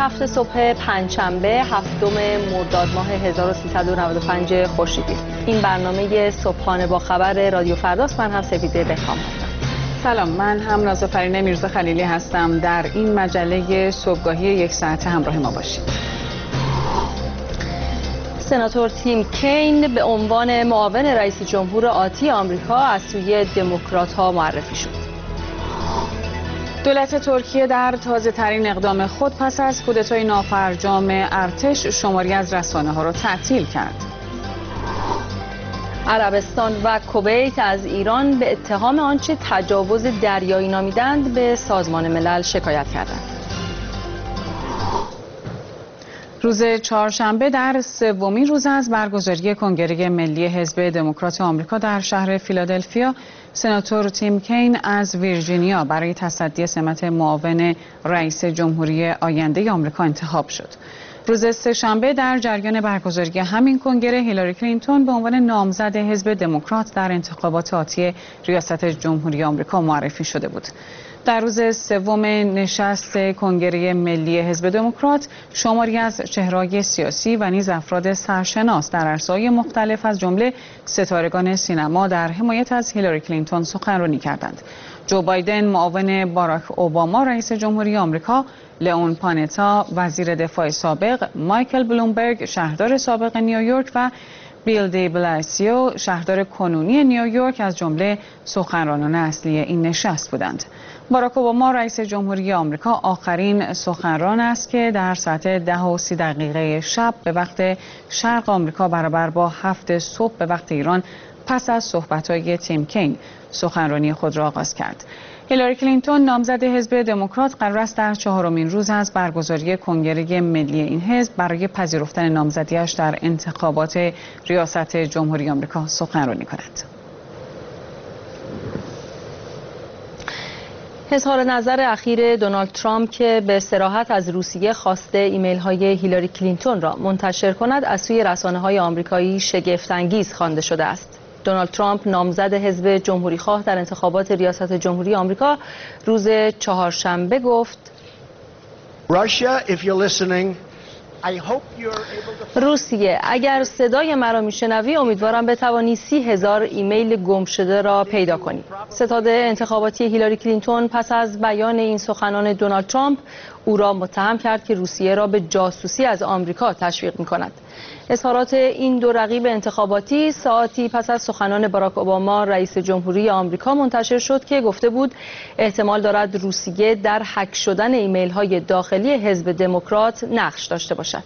7 صبح پنجشنبه 7 مرداد ماه 1395 خورشیدی. این برنامه صبحانه با خبر رادیو فرداست. من هم سپیده بهکام هستم. سلام، من هم نازافرین میرزا خلیلی هستم. در این مجله صبحگاهی یک ساعته همراه ما باشید. سناتور تیم کین به عنوان معاون رئیس جمهور آتی آمریکا از سوی دموکرات‌ها معرفی شد. دولت ترکیه در تازه‌ترین اقدام خود پس از کودتای نافرجام ارتش شماری از رسانه‌ها را تعطیل کرد. عربستان و کویت از ایران به اتهام آنچه تجاوز دریایی نامیدند به سازمان ملل شکایت کردند. روز چهارشنبه در سومین روز از برگزاری کنگره ملی حزب دموکرات آمریکا در شهر فیلادلفیا، سناتور تیم کین از ویرجینیا برای تصدی سمت معاون رئیس جمهوری آینده آمریکا انتخاب شد. روز سه‌شنبه در جریان برگزاری همین کنگره هیلاری کلینتون به عنوان نامزد حزب دموکرات در انتخابات آتی ریاست جمهوری آمریکا معرفی شده بود. در روز سوم نشست کنگره ملی حزب دموکرات، شماری از چهره‌های سیاسی و نیز افراد سرشناس در عرصه‌های مختلف از جمله ستارگان سینما در حمایت از هیلاری کلینتون سخنرانی کردند. جو بایدن معاون باراک اوباما رئیس جمهوری آمریکا، لئون پانتا وزیر دفاع سابق، مایکل بلومبرگ شهردار سابق نیویورک و بیل دی بلاسیو شهردار کنونی نیویورک از جمله سخنرانان اصلی این نشست بودند. باراک اوباما رئیس جمهوری آمریکا آخرین سخنران است که در ساعت 10:30 شب به وقت شرق آمریکا برابر با 7 صبح به وقت ایران پس از صحبت‌های تیم کین سخنرانی خود را آغاز کرد. هیلاری کلینتون نامزد حزب دموکرات قرار است در 4مین روز از برگزاری کنگره ملی این حزب برای پذیرفتن نامزدیش در انتخابات ریاست جمهوری آمریکا سخنرانی کند. اظهار نظر اخیر دونالد ترامپ که به صراحت از روسیه خواسته ایمیل های هیلاری کلینتون را منتشر کند از سوی رسانه‌های آمریکایی شگفت‌انگیز خوانده شده است. دونالد ترامپ نامزد حزب جمهوری خواه در انتخابات ریاست جمهوری آمریکا روز چهارشنبه گفت: روسیه، اگر صدای مرا میشنوی امیدوارم بتوانی 30,000 ایمیل گم شده را پیدا کنی. ستاد انتخاباتی هیلاری کلینتون پس از بیان این سخنان دونالد ترامپ او را متهم کرد که روسیه را به جاسوسی از آمریکا تشویق می‌کند. اظهارات این دو رقیب انتخاباتی ساعتی پس از سخنان باراک اوباما رئیس جمهوری آمریکا منتشر شد که گفته بود احتمال دارد روسیه در هک شدن ایمیل‌های داخلی حزب دموکرات نقش داشته باشد.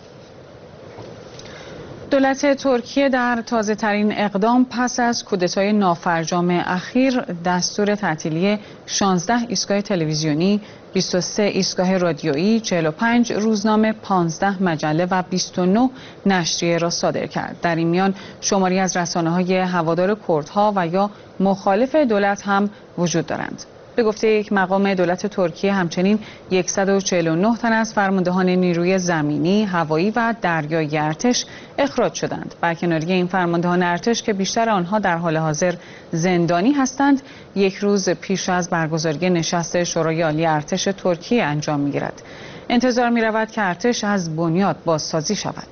دولت ترکیه در تازه‌ترین اقدام پس از کودتای نافرجام اخیر دستور تعطیلی 16 ایستگاه تلویزیونی، 23 ایستگاه رادیویی، 45 روزنامه، 15 مجله و 29 نشریه را صادر کرد. در این میان شماری از رسانه‌های هوادار کردها و یا مخالف دولت هم وجود دارند. به گفته یک مقام دولت ترکیه همچنین 149 تن از فرماندهان نیروی زمینی، هوایی و دریایی ارتش اخراج شدند. برکناری این فرماندهان ارتش که بیشتر آنها در حال حاضر زندانی هستند، یک روز پیش از برگزاری نشست شورای عالی ارتش ترکیه انجام می‌گیرد. انتظار می‌رود که ارتش از بنیاد بازسازی شود.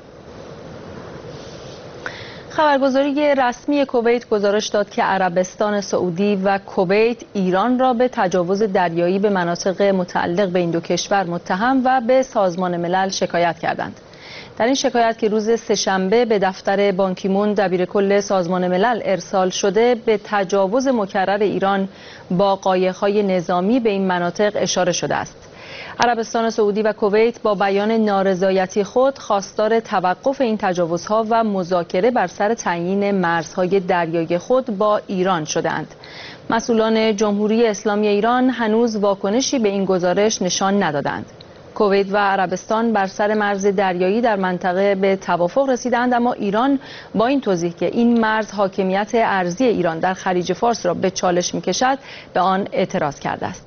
خبرگزاری رسمی کویت گزارش داد که عربستان سعودی و کویت ایران را به تجاوز دریایی به مناطق متعلق به این دو کشور متهم و به سازمان ملل شکایت کردند. در این شکایت که روز سه‌شنبه به دفتر بان کی مون دبیرکل سازمان ملل ارسال شده به تجاوز مکرر ایران با قایق‌های نظامی به این مناطق اشاره شده است. عربستان سعودی و کویت با بیان نارضایتی خود خواستار توقف این تجاوزها و مذاکره بر سر تعیین مرزهای دریایی خود با ایران شدند. مسئولان جمهوری اسلامی ایران هنوز واکنشی به این گزارش نشان ندادند. کویت و عربستان بر سر مرز دریایی در منطقه به توافق رسیدند، اما ایران با این توضیح که این مرز حاکمیت ارضی ایران در خلیج فارس را به چالش می‌کشد به آن اعتراض کرده است.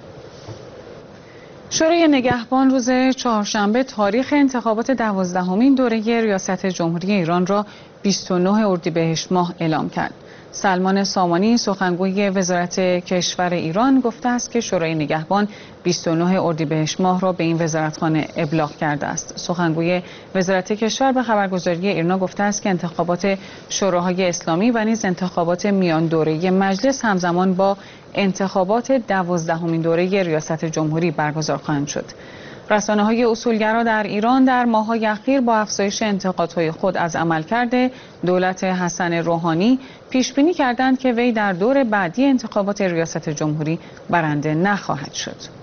شورای نگهبان روز چهارشنبه تاریخ انتخابات 12مین دوره ریاست جمهوری ایران را 29 اردیبهشت ماه اعلام کرد. سلمان سامانی سخنگوی وزارت کشور ایران گفته است که شورای نگهبان 29 اردیبهشت ماه را به این وزارتخانه ابلاغ کرده است. سخنگوی وزارت کشور به خبرگزاری ایرنا گفته است که انتخابات شوراهای اسلامی و نیز انتخابات میان دوره مجلس همزمان با انتخابات 12مین دوره ریاست جمهوری برگزار خواهند شد. رسانه‌های اصولگرا در ایران در ماه‌های اخیر با افزایش انتقادهای خود از عملکرد دولت حسن روحانی پیش‌بینی کردند که وی در دور بعدی انتخابات ریاست جمهوری برنده نخواهد شد.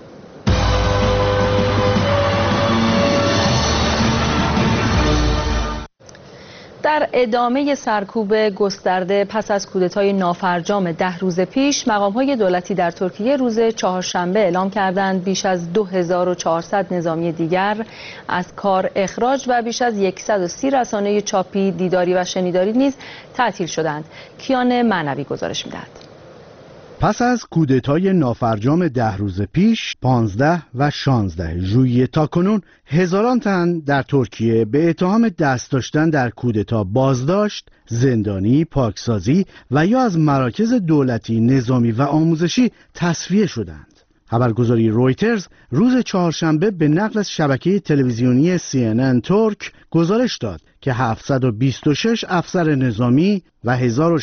در ادامه سرکوب گسترده پس از کودتای نافرجام 10 روز پیش، مقام‌های دولتی در ترکیه روز چهارشنبه اعلام کردند بیش از 2400 نظامی دیگر از کار اخراج و بیش از 130 رسانه چاپی، دیداری و شنیداری نیز تعطیل شدند. کیان معنوی گزارش می‌دهد. پس از کودتای نافرجام 10 روز پیش 15 و 16 ژوئیه تاکنون هزاران تن در ترکیه به اتهام دست داشتن در کودتا بازداشت، زندانی، پاکسازی و یا از مراکز دولتی، نظامی و آموزشی تصفیه شدند. خبرگزاری رویترز روز چهارشنبه به نقل از شبکه تلویزیونی CNN ترک گزارش داد که 726 افسر نظامی و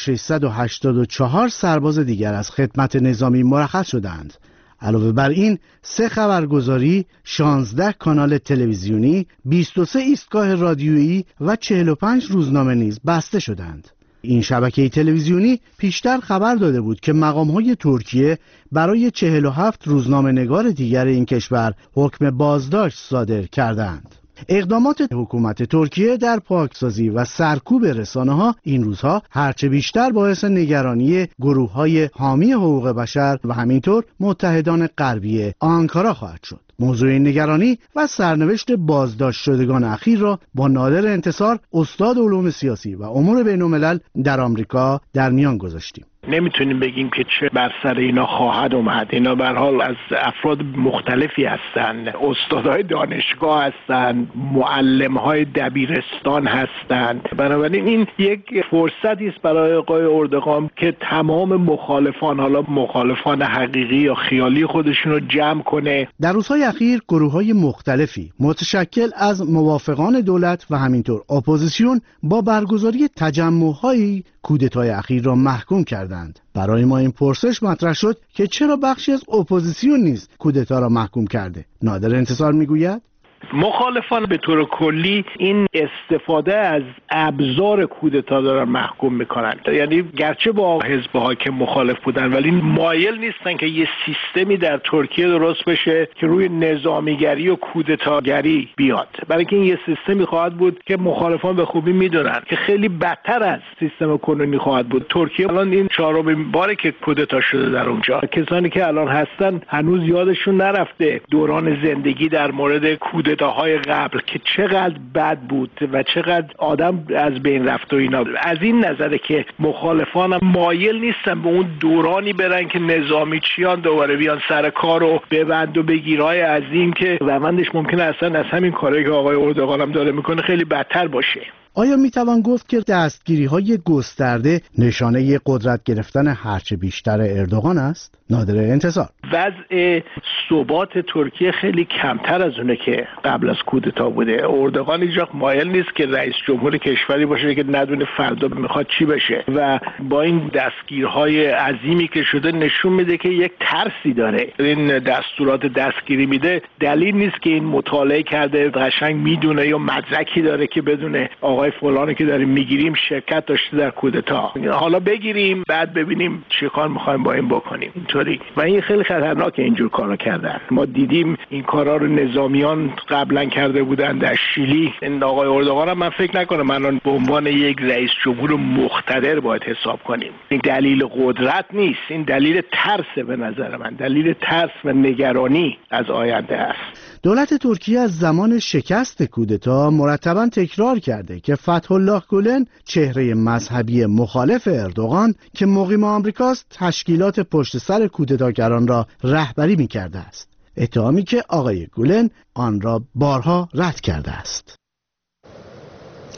1684 سرباز دیگر از خدمت نظامی مرخص شدند. علاوه بر این 3 خبرگزاری، 16 کانال تلویزیونی، 23 ایستگاه رادیویی و 45 روزنامه نیز بسته شدند. این شبکه تلویزیونی پیشتر خبر داده بود که مقام‌های ترکیه برای 47 روزنامه‌نگار دیگر این کشور حکم بازداشت صادر کردند. اقدامات حکومت ترکیه در پاکسازی و سرکوب رسانه‌ها این روزها هرچه بیشتر باعث نگرانی گروه‌های حامی حقوق بشر و همینطور متحدان غربی آنکارا خواهد شد. موضوع نگرانی و سرنوشت بازداشت شدگان اخیر را با نادر انتصار، استاد علوم سیاسی و امور بین‌الملل در آمریکا در میان گذاشتیم. نمیتونیم بگیم که چه بر سر اینا خواهد اومد. اینا به هر حال از افراد مختلفی هستند، استادای دانشگاه هستند، معلم‌های دبیرستان هستند. بنابراین این یک فرصتی است برای آقای اردوغان که تمام مخالفان، حالا مخالفان حقیقی یا خیالی خودشون رو جمع کنه. در روزهای اخیر گروه‌های مختلفی متشکل از موافقان دولت و همینطور اپوزیسیون با برگزاری تجمع‌هایی کودتای اخیر را محکوم کردند. برای ما این پرسش مطرح شد که چرا بخشی از اپوزیسیون نیز کودتا را محکوم کرده. نادر انتصار میگوید مخالفان به طور کلی این استفاده از ابزار کودتا دارن محکوم میکنن. یعنی گرچه با حزب حاکم مخالف بودن ولی مایل نیستن که یه سیستمی در ترکیه درست بشه که روی نظامیگری و کودتاگری بیاد. برای اینکه این یه سیستمی خواهد بود که مخالفان به خوبی میدونن که خیلی بدتر از سیستم کنونی خواهد بود. ترکیه الان این 4مین باره که کودتا شده در اونجا. کسانی که الان هستن هنوز یادشون نرفته دوران زندگی در مورد کودتاهای قبل که چقدر بد بود و چقدر آدم از بین رفت و اینا. از این نظره که مخالفان مایل نیستن به اون دورانی برن که نظامی چیان دوباره بیان سر کار و ببند و بگیرای عظیم که روندش ممکنه اصلا از همین کاری که آقای اردوغان هم داره میکنه خیلی بدتر باشه. آیا میتوان گفت که دستگیری‌های گسترده نشانه قدرت گرفتن هرچه بیشتر اردوغان است؟ نادر انتصار. وضع ثبات ترکیه خیلی کمتر از اونه که قبل از کودتا بوده. اردوغان هیچ وقت مایل نیست که رئیس جمهور کشوری باشه که ندونه فردا میخواد چی بشه و با این دستگیرهای عظیمی که شده نشون میده که یک ترسی داره. این دستورات دستگیری میده دلیل نیست که این مطالعه کرده قشنگ میدونه یا مدرکی داره که بدونه آقای فلانی که داریم میگیریم شرکت داشته در کودتا. حالا بگیریم بعد ببینیم چه کار میخوایم با این بکنیم. اینطوری و این خیلی خطرناکه اینجور کارا کردن. ما دیدیم این کارا رو نظامیان قبلا کرده بودن در شیلی. این آقای اردوغان هم من فکر نکنم الان به عنوان یک رئیس جمهور مقتدر باید حساب کنیم. این دلیل قدرت نیست، این دلیل ترس. به نظر من دلیل ترس و نگرانی از آینده است. دولت ترکیه از زمان شکست کودتا مرتباً تکرار کرده که فتح الله گولن چهره مذهبی مخالف اردوغان که مقیم آمریکاست تشکیلات پشت سر کودتاگران را رهبری می‌کرده است. اتهامی که آقای گولن آن را بارها رد کرده است.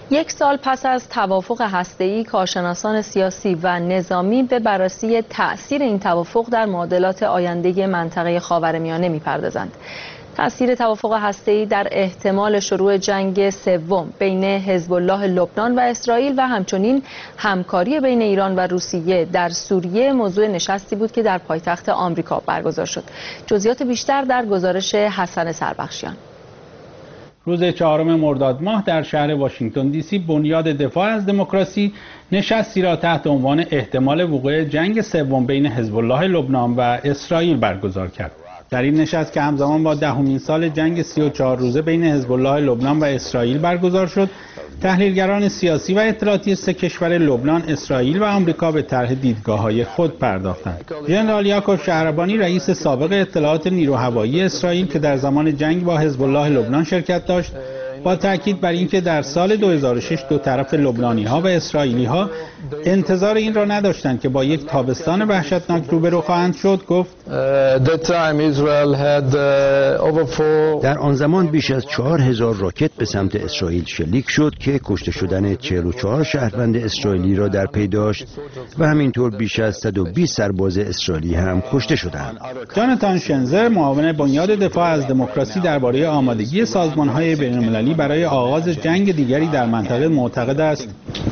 یک سال پس از توافق هسته‌ای، کارشناسان سیاسی و نظامی به بررسی تأثیر این توافق در معادلات آینده منطقه خاورمیانه می‌پردازند. تأثیر توافق هسته‌ای در احتمال شروع جنگ سوم بین حزب الله لبنان و اسرائیل و همچنین همکاری بین ایران و روسیه در سوریه موضوع نشستی بود که در پایتخت آمریکا برگزار شد. جزئیات بیشتر در گزارش حسن سربخشیان. روز 4 مرداد ماه در شهر واشنگتن دی سی بنیاد دفاع از دموکراسی نشستی را تحت عنوان احتمال وقوع جنگ سوم بین حزب الله لبنان و اسرائیل برگزار کرد. در این نشست که همزمان با 10مین سال جنگ 34 روزه بین حزب الله لبنان و اسرائیل برگزار شد، تحلیلگران سیاسی و اطلاعاتی سه کشور لبنان، اسرائیل و آمریکا به طرح دیدگاه‌های خود پرداختند. ژنرال یعقوب شهربانی، رئیس سابق اطلاعات نیرو هوایی اسرائیل که در زمان جنگ با حزب الله لبنان شرکت داشت، با تاکید بر اینکه در سال 2006 دو طرف لبنانی‌ها و اسرائیلی‌ها انتظار این را نداشتند که با یک تابستان وحشتناک روبرو خواهند شد، گفت در آن زمان بیش از 4000 راکت به سمت اسرائیل شلیک شد که کشته شدن 44 شهروند اسرائیلی را در پی داشت و همینطور بیش از 120 سرباز اسرائیلی هم کشته شدند. جاناتان شنزر، معاون بنیاد دفاع از دموکراسی، درباره آمادگی سازمان‌های بین‌المللی برای آغاز جنگ دیگری در منطقه معتقد است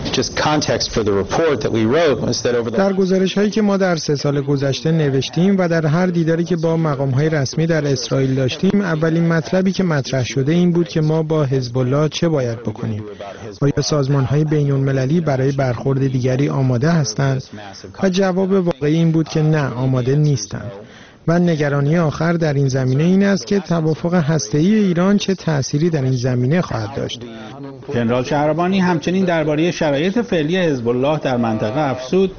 در گزارش‌هایی که ما در 3 سال گذشته نوشتیم و در هر دیداری که با مقام‌های رسمی در اسرائیل داشتیم، اولین مطلبی که مطرح شده این بود که ما با حزب الله چه باید بکنیم. آیا سازمان‌های بین‌المللی برای برخورد دیگری آماده هستند؟ و جواب واقعی این بود که نه، آماده نیستند. و نگرانی آخر در این زمینه این است که توافق هسته‌ای ایران چه تأثیری در این زمینه خواهد داشت. ژنرال شهربانی همچنین درباره شرایط فعلی حزب الله در منطقه افزود: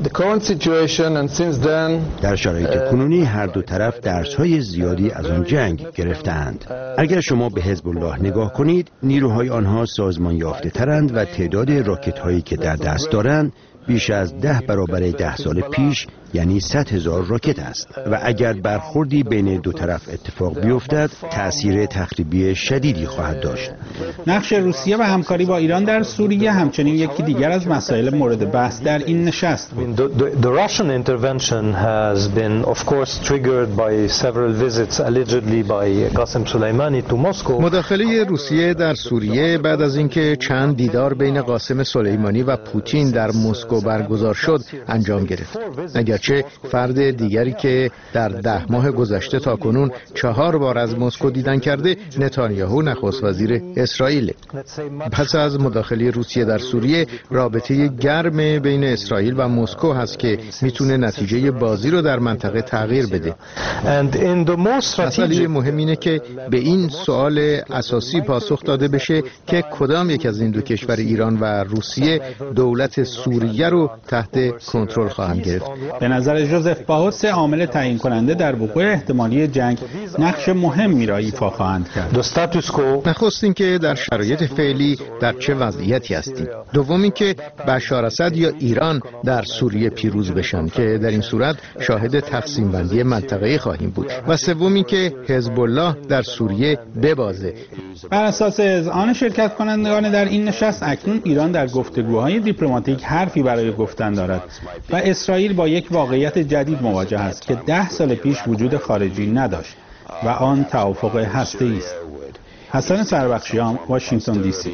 در شرایط کنونی هر دو طرف درس‌های زیادی از آن جنگ گرفتند. اگر شما به حزب الله نگاه کنید، نیروهای آنها سازمان یافته‌ترند و تعداد راکت‌هایی که در دست دارند بیش از 10 برابر 10 سال پیش، یعنی 100,000 راکت است و اگر برخوردی بین دو طرف اتفاق بیفتد تأثیر تخریبی شدیدی خواهد داشت. نقش روسیه و همکاری با ایران در سوریه همچنین یکی دیگر از مسائل مورد بحث در این نشست بود. The Russian intervention has been of course triggered by several visits allegedly by Qasem Soleimani to Moscow. مداخله روسیه در سوریه بعد از اینکه چند دیدار بین قاسم سلیمانی و پوتین در مسکو برگزار شد انجام گرفت. اگرچه فرد دیگری که در 10 ماه گذشته تا کنون 4 بار از مسکو دیدن کرده، نتانیاهو نخست وزیر اسرائیل. پس از مداخله روسیه در سوریه، رابطه گرم بین اسرائیل و مسکو هست که میتونه نتیجه بازی رو در منطقه تغییر بده. مسئله مهم اینه که به این سوال اساسی پاسخ داده بشه که کدام یک از این دو کشور، ایران و روسیه، دولت سوریه رو تحت کنترل خواهند گرفت. به نظر ژوزف باوس، عامل تعیین کننده در وقوع احتمالی جنگ، نقش مهمی را ایفا خواهند کرد. نخست اینکه در شرایط فعلی در چه وضعیتی هستیم. دوم اینکه بشار اسد یا ایران در سوریه پیروز بشن که در این صورت شاهد تقسیم بندی منطقه‌ای خواهیم بود. و سوم اینکه حزب الله در سوریه ببازه. بر اساس اذعان شرکت کنندگان در این نشست، اکنون ایران در گفتگوهای دیپلماتیک حرفی برای گفتن دارد و اسرائیل با یک واقعیت جدید مواجه است که 10 سال پیش وجود خارجی نداشت و آن توافق هسته‌ای است. حسن سربخشیان، واشنگتن دی سی.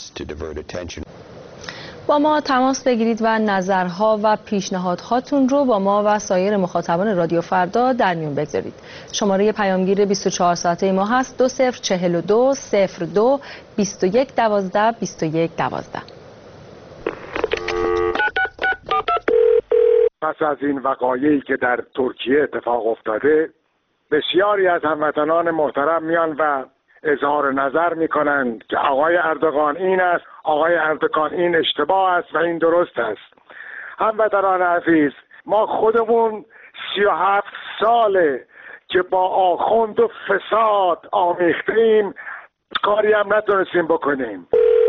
با ما تماس بگیرید و نظرها و پیشنهادهاتون رو با ما و سایر مخاطبان رادیو فردا در میون بگذارید. شماره پیامگیر 24 ساعته ما هست 2042 02 21 12 21 12. پس از این وقایعی که در ترکیه اتفاق افتاده، بسیاری از هموطنان محترم میان و اظهار نظر میکنند که آقای اردوغان این است، آقای اردوغان این اشتباه است و این درست است. هموطنان عزیز، ما خودمون 37 ساله که با آخوند و فساد آمیختیم، کاری هم نتونستیم بکنیم.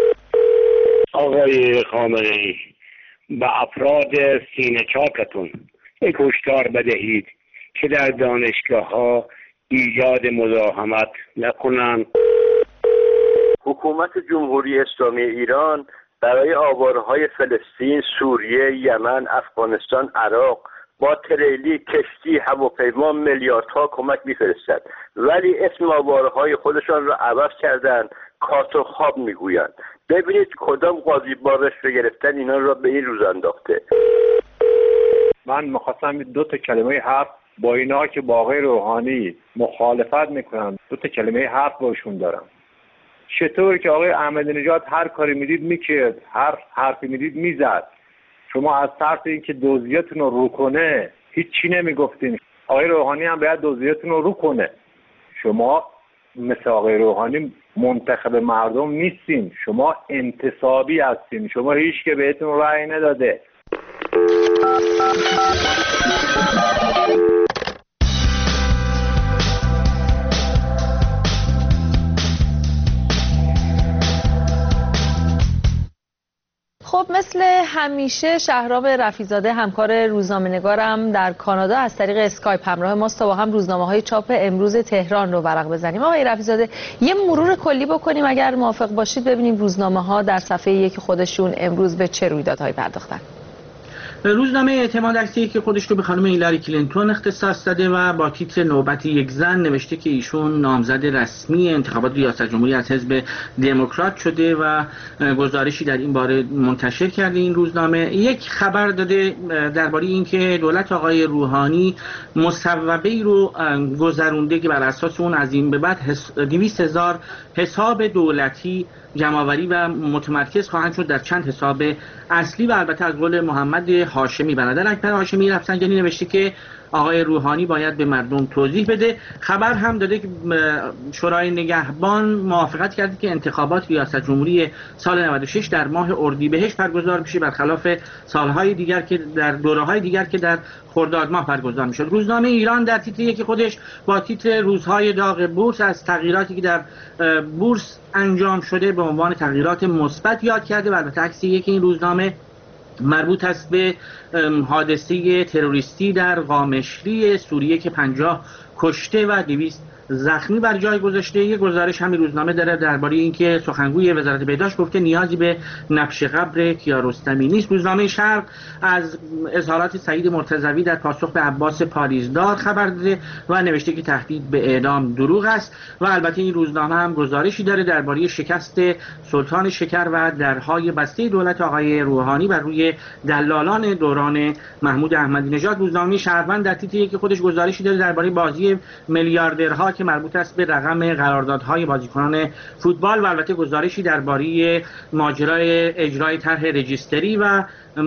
آقای خامنه‌ای، به افراد سینه چاکتون یک هشدار بدهید که در دانشگاه‌ها ایجاد مزاحمت نکنند. حکومت جمهوری اسلامی ایران برای آوارهای فلسطین، سوریه، یمن، افغانستان، عراق با تریلی، کشتی، هواپیما میلیاردها کمک میفرستند، ولی اسم آوارهای خودشان را عوض کردند، کات و خواب میگویند. ببینید کدام قاضی بارش رو گرفتن اینا را به این روز انداخته. من میخواستم 2 کلمه حرف با اینا که با آقای روحانی مخالفت میکنن 2 کلمه حرف باشون دارم. چطور که آقای احمدی نژاد هر کاری میدید میکرد، هر حرفی میدید میزد، شما از ترس اینکه دزدیتون رو رو کنه هیچی نمیگفتین. آقای روحانی هم باید دزدیتون رو کنه. شما مثل آقای روحانی منتخب مردم نیستین، شما انتصابی هستین، شما هیچ که بهتون رأی نداده. خب مثل همیشه شهرام رفیع‌زاده همکار روزنامه‌نگارم در کانادا از طریق اسکایپ همراه ماست تا با هم روزنامه‌های چاپ امروز تهران رو ورق بزنیم. آقای رفیع‌زاده یه مرور کلی بکنیم اگر موافق باشید، ببینیم روزنامه‌ها در صفحه یک خودشون امروز به چه رویدادهایی پرداختن. روزنامه اعتماد عکسی که خودش رو به خانم هیلاری کلینتون اختصاص داده و با تیتر نوبت یک زن نوشته که ایشون نامزد رسمی انتخابات ریاست جمهوری از حزب دموکرات شده و گزارشی در این باره منتشر کرده. این روزنامه یک خبر داده درباره اینکه دولت آقای روحانی مصوبه‌ای رو گذرونده که بر اساس اون از این به بعد 200,000 حساب دولتی جمع‌آوری و متمرکز خواهند شد در چند حساب اصلی و البته از قول محمد هاشمی برادر اکبر هاشمی رفسنجانی نوشته که آقای روحانی باید به مردم توضیح بده. خبر هم داده که شورای نگهبان موافقت کرده که انتخابات ریاست جمهوری سال 96 در ماه اردیبهشت برگزار بشه، برخلاف سالهای دیگر که در دوره‌های دیگر که در خرداد ماه برگزار میشد. روزنامه ایران در تیتر یکی خودش با تیتر روزهای داغ بورس از تغییراتی که در بورس انجام شده به عنوان تغییرات مثبت یاد کرده و البته عکس یک این روزنامه مربوط است به حادثه تروریستی در قامشلی سوریه که 50 کشته و 200 زخمی بر جای گذاشته. یک گزارش همین روزنامه داره درباره اینکه سخنگوی وزارت بهداشت گفته نیازی به نبش قبر کیارستمی نیست. روزنامه شرق از اظهارات سعید مرتضوی در پاسخ به عباس پاریزدار خبر داده و نوشته که تهدید به اعدام دروغ است و البته این روزنامه هم گزارشی داره درباره شکست سلطان شکر و درهای بسته دولت آقای روحانی بر روی دلالان دوران محمود احمدی نژاد. روزنامه شهروند در تیتر که خودش گزارشی داره درباره بازی میلیاردرها که مربوط است به رقم قراردادهای بازیکنان فوتبال و البته گزارشی درباره ماجرای اجرای طرح رجیستری و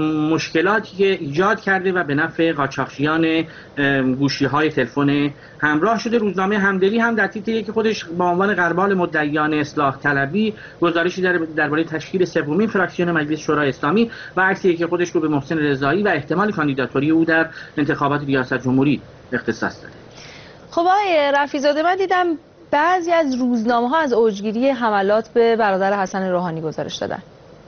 مشکلاتی که ایجاد کرده و به نفع قاچاقچیان گوشی‌های تلفن همراه شده. روزنامه همدلی هم در تیتر که خودش با عنوان غربال مدعیان اصلاح طلبی گزارشی درباره تشکیل سومین فراکسیون مجلس شورای اسلامی و عکسی که خودش رو به محسن رضایی و احتمال کاندیداتوری او در انتخابات ریاست جمهوری اختصاص داده. خب آقای رفیع‌زاده من دیدم بعضی از روزنامه‌ها از اوجگیری حملات به برادر حسن روحانی گزارش دادن.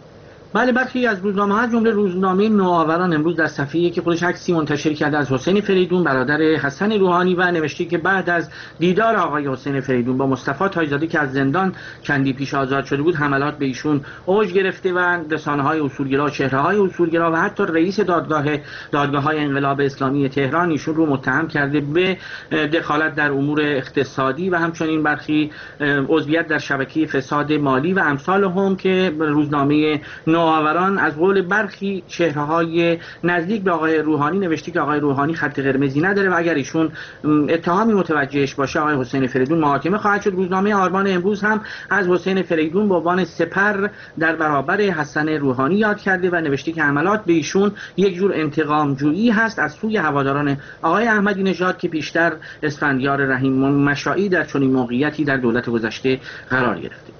بله، برخی از روزنامه‌ها جمله روزنامه نوآوران امروز در صفحه‌ای که خودش عکسی منتشر کرده از حسین فریدون برادر حسن روحانی و نوشته که بعد از دیدار آقای حسین فریدون با مصطفی تاج‌زاده که از زندان چندی پیش آزاد شده بود حملات به ایشون اوج گرفته و رسانه‌های اصولگرا، چهره‌های اصولگرا و حتی رئیس دادگاه‌های انقلاب اسلامی تهران ایشون رو متهم کرده به دخالت در امور اقتصادی و همچنین برخی عضویت در شبکه فساد مالی و امثال هم که روزنامه نوآوران از قول برخی چهره‌های نزدیک به آقای روحانی نوشته که آقای روحانی خط قرمزی نداره و اگر ایشون اتهامی متوجهش باشه آقای حسین فریدون محاکمه خواهد شد. روزنامه آرمان امروز هم از حسین فریدون به عنوان سپر در برابر حسن روحانی یاد کرده و نوشته که حملات به ایشون یک جور انتقام جویی هست از سوی هواداران آقای احمدی نژاد که پیشتر اسفندیار رحیم مشائی در چنین موقعیتی در دولت گذشته قرار گرفته.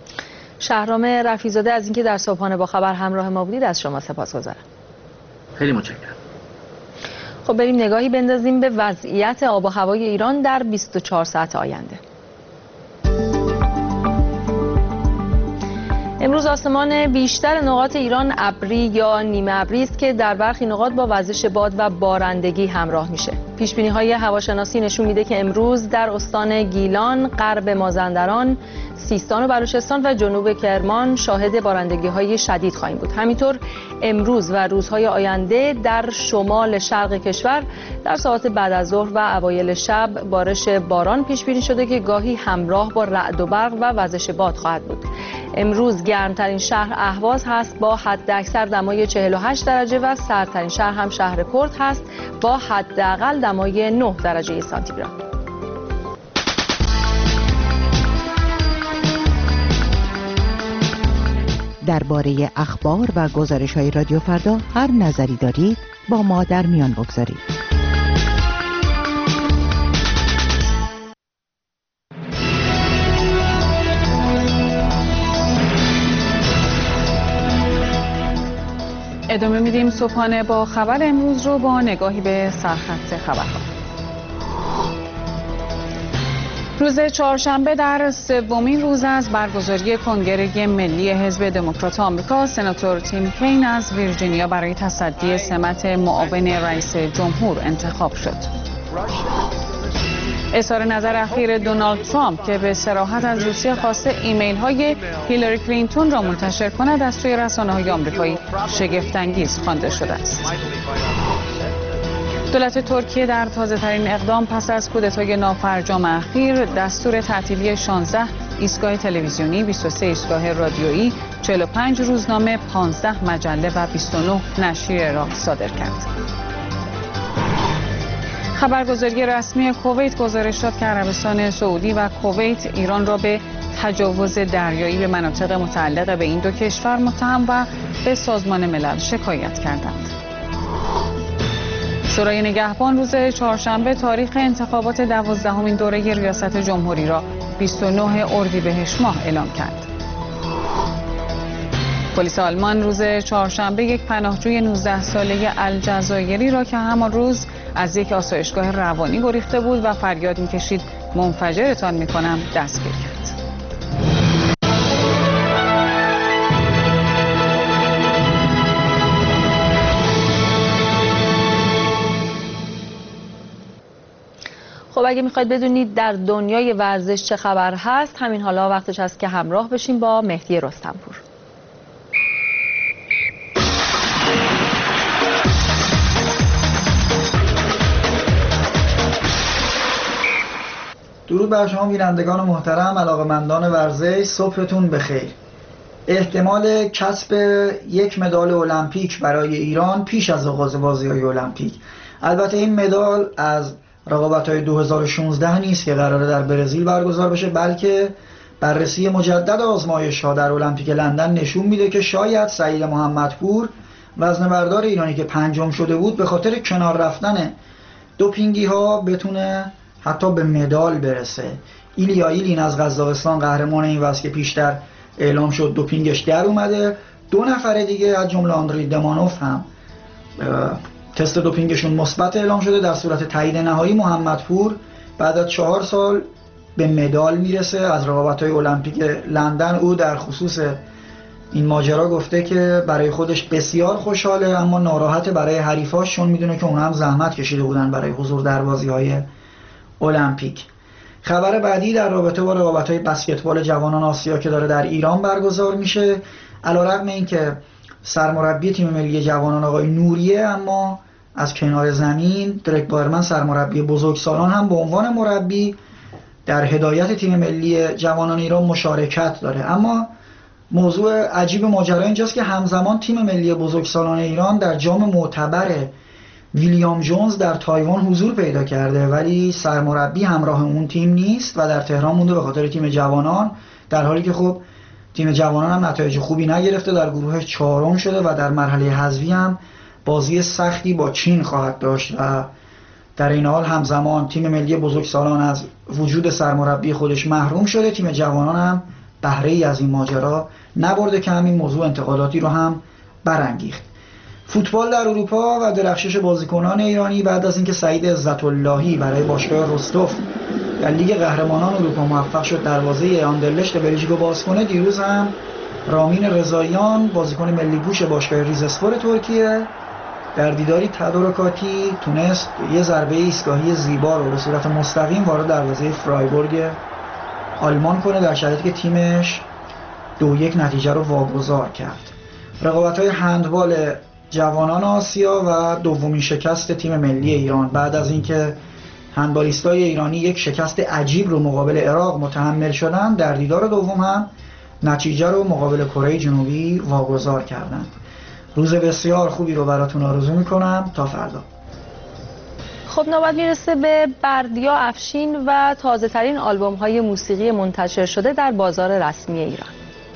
شهرام رفیع‌زاده از اینکه در صبحانه با خبر همراه ما بودید از شما سپاسگزارم. خیلی متشکرم. خب بریم نگاهی بندازیم به وضعیت آب و هوای ایران در 24 ساعت آینده. امروز آسمان بیشتر نقاط ایران ابری یا نیمه ابری است که در برخی نقاط با وزش باد و بارندگی همراه میشه. پیشبینی‌های هواشناسی نشون میده که امروز در استان گیلان، غرب مازندران، سیستان و بلوچستان و جنوب کرمان شاهد بارندگی‌های شدید خواهیم بود. همینطور امروز و روزهای آینده در شمال شرق کشور در ساعات بعد از ظهر و اوایل شب بارش باران پیش بینی شده که گاهی همراه با رعد و برق و وزش باد خواهد بود. امروز گرمترین شهر اهواز هست با حداکثر دمای 48 درجه و سردترین شهر هم شهر کرد هست با حداقل دمای 9 درجه سانتیگراد. درباره اخبار و گزارش‌های رادیو فردا هر نظری دارید با ما در میان بگذارید. ادامه میدیم صبحانه با خبر امروز رو با نگاهی به سرخط خبرها. روز چهارشنبه در سومین روز از برگزاری کنگره ملی حزب دموکرات آمریکا، سناتور تیم کین از ویرجینیا برای تصدی سمت معاون رئیس جمهور انتخاب شد. اظهار نظر اخیر دونالد ترامپ که به صراحت از روسیه خواسته ایمیل های هیلاری کلینتون را منتشر کند از سوی رسانه‌های آمریکایی شگفت‌انگیز خوانده شده است. دولت ترکیه در تازه‌ترین اقدام پس از کودتای نافرجام اخیر دستور تعطیلی 16 ایستگاه تلویزیونی، 23 ایستگاه رادیویی، 45 روزنامه، 15 مجله و 29 نشریه را صادر کرد. خبرگزاری رسمی کویت گزارش داد که عربستان سعودی و کویت ایران را به تجاوز دریایی به مناطق متعلق به این دو کشور متهم و به سازمان ملل شکایت کردند. شورای نگهبان روز چهارشنبه تاریخ انتخابات 12مین دوره ریاست جمهوری را 29 اردیبهشت ماه اعلام کرد. پلیس آلمان روز چهارشنبه یک پناهجوی 19 ساله الجزایری را که همان روز از یک آسایشگاه روانی گریخته بود و فریاد می‌کشید منفجرتان می‌کنم دستگیر کرد. خب اگه میخواید بدونید در دنیای ورزش چه خبر هست، همین حالا وقتش هست که همراه بشیم با مهدی رستمپور. درود بر شما بینندگان محترم، علاقه‌مندان ورزش، صبحتون بخیر. احتمال کسب یک مدال المپیک برای ایران پیش از آغاز بازی‌های المپیک. البته این مدال از رقابت‌های 2016 نیست که قراره در برزیل برگزار بشه، بلکه بررسی مجدد آزمایش‌ها در المپیک لندن نشون میده که شاید سعید محمدپور وزنه‌بردار ایرانی که پنجم شده بود به خاطر کنار رفتن دوپینگی‌ها بتونه حتی به مدال برسه. ایلیا ایلین از قزاقستان قهرمان این وزن که پیشتر اعلام شد دوپینگش در اومده. 2 نفر دیگه از جمله آندری دمانوف هم تست دوپینگشون مثبت اعلام شده. در صورت تایید نهایی محمدپور بعد از 4 سال به مدال میرسه از رقابت‌های المپیک لندن. او در خصوص این ماجرا گفته که برای خودش بسیار خوشحاله، اما ناراحته برای حریفاش، چون میدونه که اونها هم زحمت کشیده بودن برای حضور در بازی‌های المپیک. خبر بعدی در رابطه با رقابت‌های بسکتبال جوانان آسیا که داره در ایران برگزار میشه. علیرغم اینکه سرمربی تیم ملی جوانان آقای نوریه، اما از کنار زمین درک بایرمن سرمربی بزرگسالان هم به عنوان مربی در هدایت تیم ملی جوانان ایران مشارکت داره. اما موضوع عجیب ماجرا اینجاست که همزمان تیم ملی بزرگسالان ایران در جام معتبر ویلیام جونز در تایوان حضور پیدا کرده، ولی سرمربی همراه اون تیم نیست و در تهران مونده به خاطر تیم جوانان، در حالی که خب تیم جوانان هم نتایج خوبی نگرفته، در گروه 4م شده و در مرحله حذفی هم بازی سختی با چین خواهد داشت. و در این حال همزمان تیم ملی بزرگسالان از وجود سرمربی خودش محروم شده، تیم جوانان هم بهره‌ای از این ماجرا نبرده که همین موضوع انتقاداتی رو هم برانگیخت. فوتبال در اروپا و درخشش بازیکنان ایرانی بعد از اینکه سعید عزت‌اللهی برای باشگاه رستوف در لیگ قهرمانان اروپا موفق شد دروازه آندرلشت بلژیک رو باز کنه، دیروز هم رامین رضاییان بازیکن ملی گوش باشگاه ریزاسپور ترکیه در دیداری تدارکاتی تونست یه ضربه ایستگاهی زیبا رو به صورت مستقیم وارد دروازه فرایبورگ آلمان کنه در شرایطی که تیمش 2-1 نتیجه رو واگذار کرد. رقابت‌های هندبال جوانان آسیا و دومین شکست تیم ملی ایران بعد از اینکه هندبالیستای ایرانی یک شکست عجیب رو مقابل عراق متحمل شدن، در دیدار دوم هم نتیجه رو مقابل کره جنوبی واگذار کردند. روز بسیار خوبی رو براتون آرزو میکنم. تا فردا. خب نوبت میرسه به بردیا افشین و تازه ترین آلبوم های موسیقی منتشر شده در بازار رسمی ایران.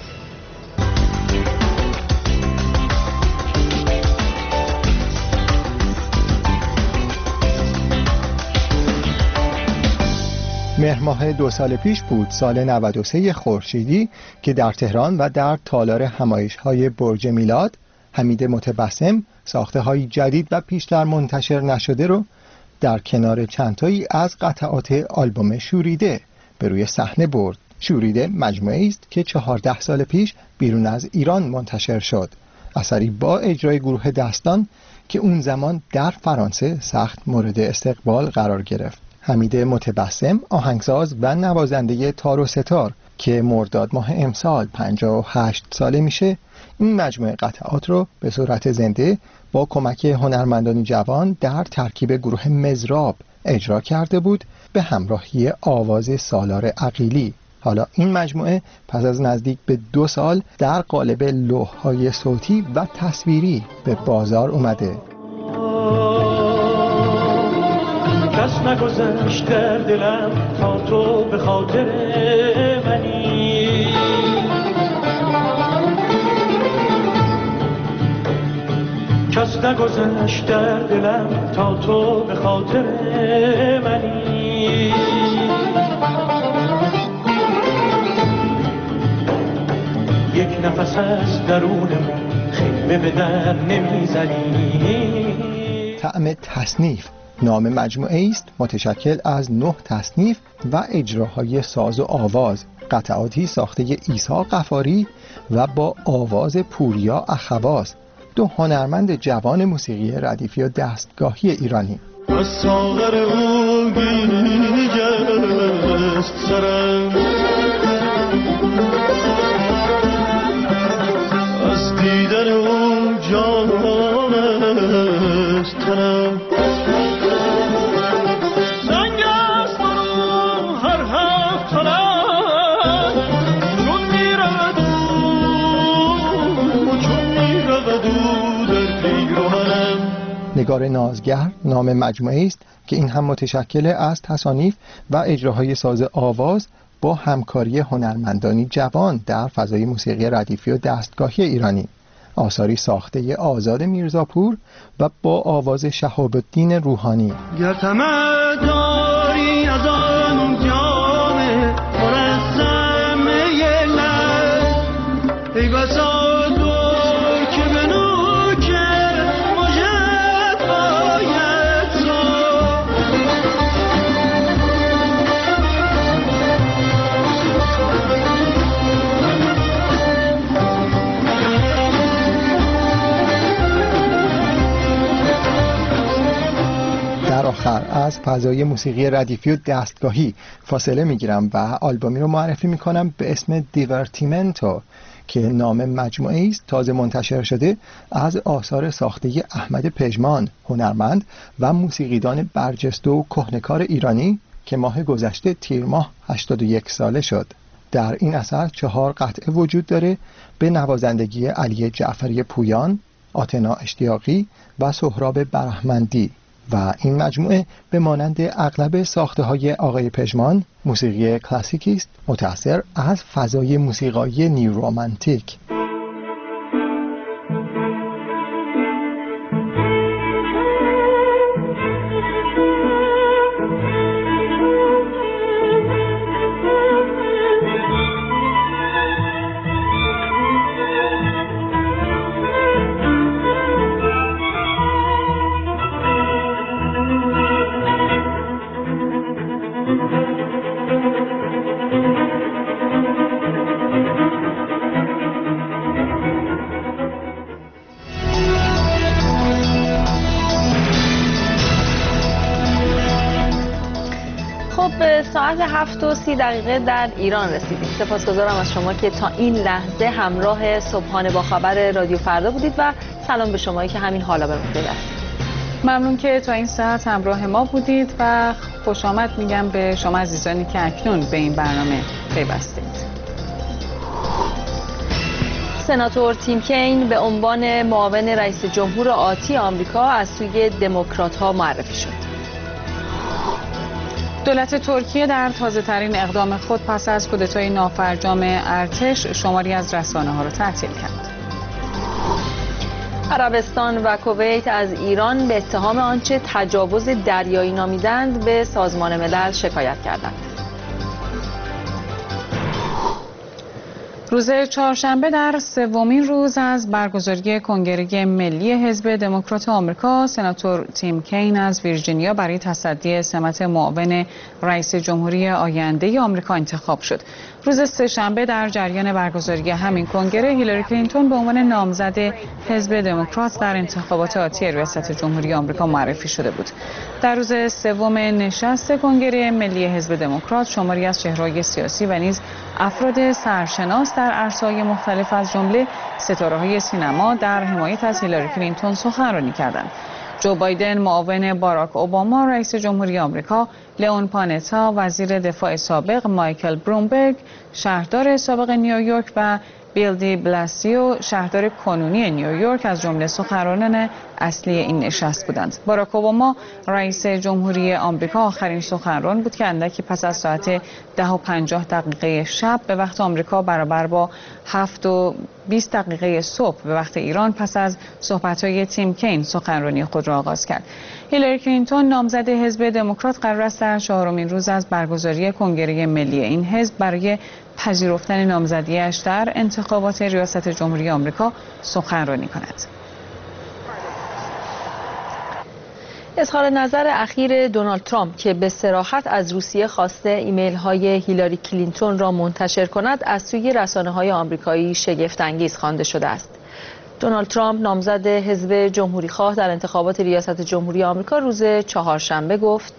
مهر ماه 2 سال پیش بود، سال 93 خورشیدی، که در تهران و در تالار همایش‌های برج میلاد حمید متبسم ساخته‌های جدید و پیشتر منتشر نشده رو در کنار چندتایی از قطعات آلبوم شوریده به روی صحنه برد. شوریده مجموعه‌ای است که 14 سال پیش بیرون از ایران منتشر شد، اثری با اجرای گروه دستان که اون زمان در فرانسه سخت مورد استقبال قرار گرفت. حمید متبسم آهنگساز و نوازنده تار و ستار که مرداد ماه امسال 58 ساله میشه، این مجموعه قطعات رو به صورت زنده با کمک هنرمندانی جوان در ترکیب گروه مزراب اجرا کرده بود به همراهی آواز سالار عقیلی. حالا این مجموعه پس از نزدیک به 2 سال در قالب لوح‌های صوتی و تصویری به بازار اومده. کس نگذشت در دلم تا تو به خاطر منی، کس نگذشت در دلم تا تو به خاطر منی. یک نفس از درونم خیمه به در نمیزنی. طعم تصنیف نام مجموعه است متشکل از 9 تصنیف و اجراهای ساز و آواز، قطعاتی ساخته عیسی غفاری و با آواز پوریا اخواز، 2 هنرمند جوان موسیقی ردیفی و دستگاهی ایرانی. از ساغر او گیجست سرم، از دیدن او جان است تنم. نگار نازگر نام مجموعه است که این هم متشکل از تصانیف و اجراهای ساز آواز با همکاری هنرمندانی جوان در فضای موسیقی ردیفی و دستگاهی ایرانی، آثاری ساخته آزاد میرزاپور و با آواز شهاب الدین روحانی. گر طمع داری از آن جام مرسم یلت، ای بسا آخر از فضای موسیقی ردیفی و دستگاهی فاصله میگیرم و آلبومی رو معرفی میکنم به اسم دیورتیمنتو که نام مجموعه است تازه منتشر شده از آثار ساخته احمد پژمان، هنرمند و موسیقیدان برجسته و کهنکار ایرانی که ماه گذشته تیر ماه 81 ساله شد. در این اثر 4 قطعه وجود داره به نوازندگی علی جعفری پویان، آتنا اشتیاقی و سهراب برحمندی و این مجموعه به مانند اغلب ساخته‌های آقای پژمان موسیقی کلاسیکی است متأثر از فضای موسیقایی نیورومانتیک. ساعت 7:30 در ایران رسیدیم. سپاسگزارم از شما که تا این لحظه همراه صبحانه با خبر رادیو فردا بودید و سلام به شمایی که همین حالا به ما پیوستید. ممنون که تا این ساعت همراه ما بودید و خوش آمد میگم به شما عزیزانی که اکنون به این برنامه پیوستید. سناتور تیم کین به عنوان معاون رئیس جمهور آتی آمریکا از سوی دموکرات‌ها معرفی شد. دولت ترکیه در تازه‌ترین اقدام خود پس از کودتای نافرجام ارتش شماری از رسانه‌ها را تعطیل کرد. عربستان و کویت از ایران به اتهام آنچه تجاوز دریایی نامیدند به سازمان ملل شکایت کردند. روز چهارشنبه در سومین روز از برگزاری کنگره ملی حزب دموکرات آمریکا، سناتور تیم کین از ویرجینیا برای تصدی سمت معاون رئیس جمهوری آینده آمریکا انتخاب شد. روز سه‌شنبه در جریان برگزاری همین کنگره، هیلاری کلینتون به عنوان نامزد حزب دموکرات در انتخابات آتی ریاست جمهوری آمریکا معرفی شده بود. در روز سوم نشست کنگره ملی حزب دموکرات، شماری از چهره‌های سیاسی و نیز افراد سرشناس در عرصه‌های مختلف از جمله ستاره‌های سینما در حمایت از هیلاری کلینتون سخنرانی کردند. جو بایدن معاون باراک اوباما رئیس جمهوری آمریکا، لئون پانتا وزیر دفاع سابق، مایکل بلومبرگ شهردار سابق نیویورک و بیل دی بلاسیو شهردار کنونی نیویورک از جمله سخنرانان اصلی این نشست بودند. باراک اوباما رئیس جمهوری آمریکا آخرین سخنران بود که اندکی پس از ساعت 10:50 شب به وقت آمریکا برابر با 7:20 صبح به وقت ایران پس از صحبت‌های تیم کین سخنرانی خود را آغاز کرد. هیلاری کلینتون نامزد حزب دموکرات قرار است در چهارمین روز از برگزاری کنگره ملی این حزب برای پذیرفتن نامزدی‌اش در انتخابات ریاست جمهوری آمریکا سخنرانی کند. اظهار نظر اخیر دونالد ترامپ که به صراحت از روسیه خواسته ایمیل‌های هیلاری کلینتون را منتشر کند از سوی رسانه‌های آمریکایی شگفت‌انگیز خوانده شده است. دونالد ترامپ نامزد حزب جمهوری‌خواه در انتخابات ریاست جمهوری آمریکا روز چهارشنبه گفت: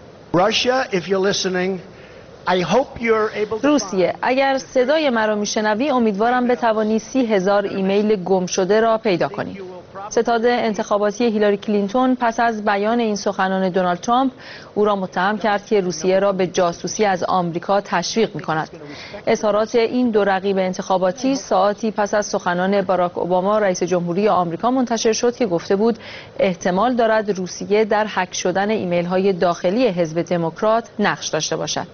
روسیه، اگر صدای مرا میشنوی امیدوارم بتوانی 30,000 ایمیل گم شده را پیدا کنی. ستاد انتخاباتی هیلاری کلینتون پس از بیان این سخنان دونالد ترامپ او را متهم کرد که روسیه را به جاسوسی از آمریکا تشویق می‌کند. اظهارات این دو رقیب انتخاباتی ساعاتی پس از سخنان باراک اوباما رئیس جمهوری آمریکا منتشر شد که گفته بود احتمال دارد روسیه در هک شدن ایمیل‌های داخلی حزب دموکرات نقش داشته باشد.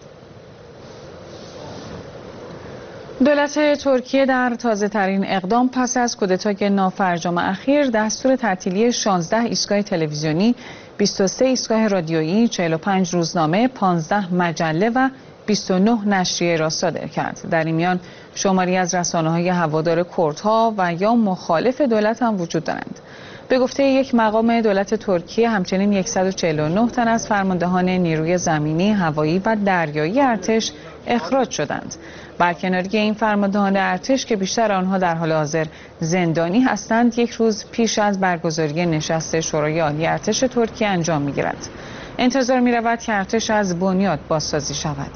دولت ترکیه در تازه‌ترین اقدام پس از کودتای نافرجام اخیر دستور تعطیلی 16 ایستگاه تلویزیونی، 23 ایستگاه رادیویی، 45 روزنامه، 15 مجله و 29 نشریه را صادر کرد. در این میان شماری از رسانه‌های هوادار کردها و یا مخالف دولت هم وجود دارند. به گفته یک مقام دولت ترکیه همچنین 149 تن از فرماندهان نیروی زمینی، هوایی و دریایی ارتش اخراج شدند. برکناری این فرماندهان ارتش که بیشتر آنها در حال حاضر زندانی هستند یک روز پیش از برگزاری نشست شورای عالی ارتش ترکیه انجام می‌گیرد. انتظار می‌رود که ارتش از بنیاد بازسازی شود.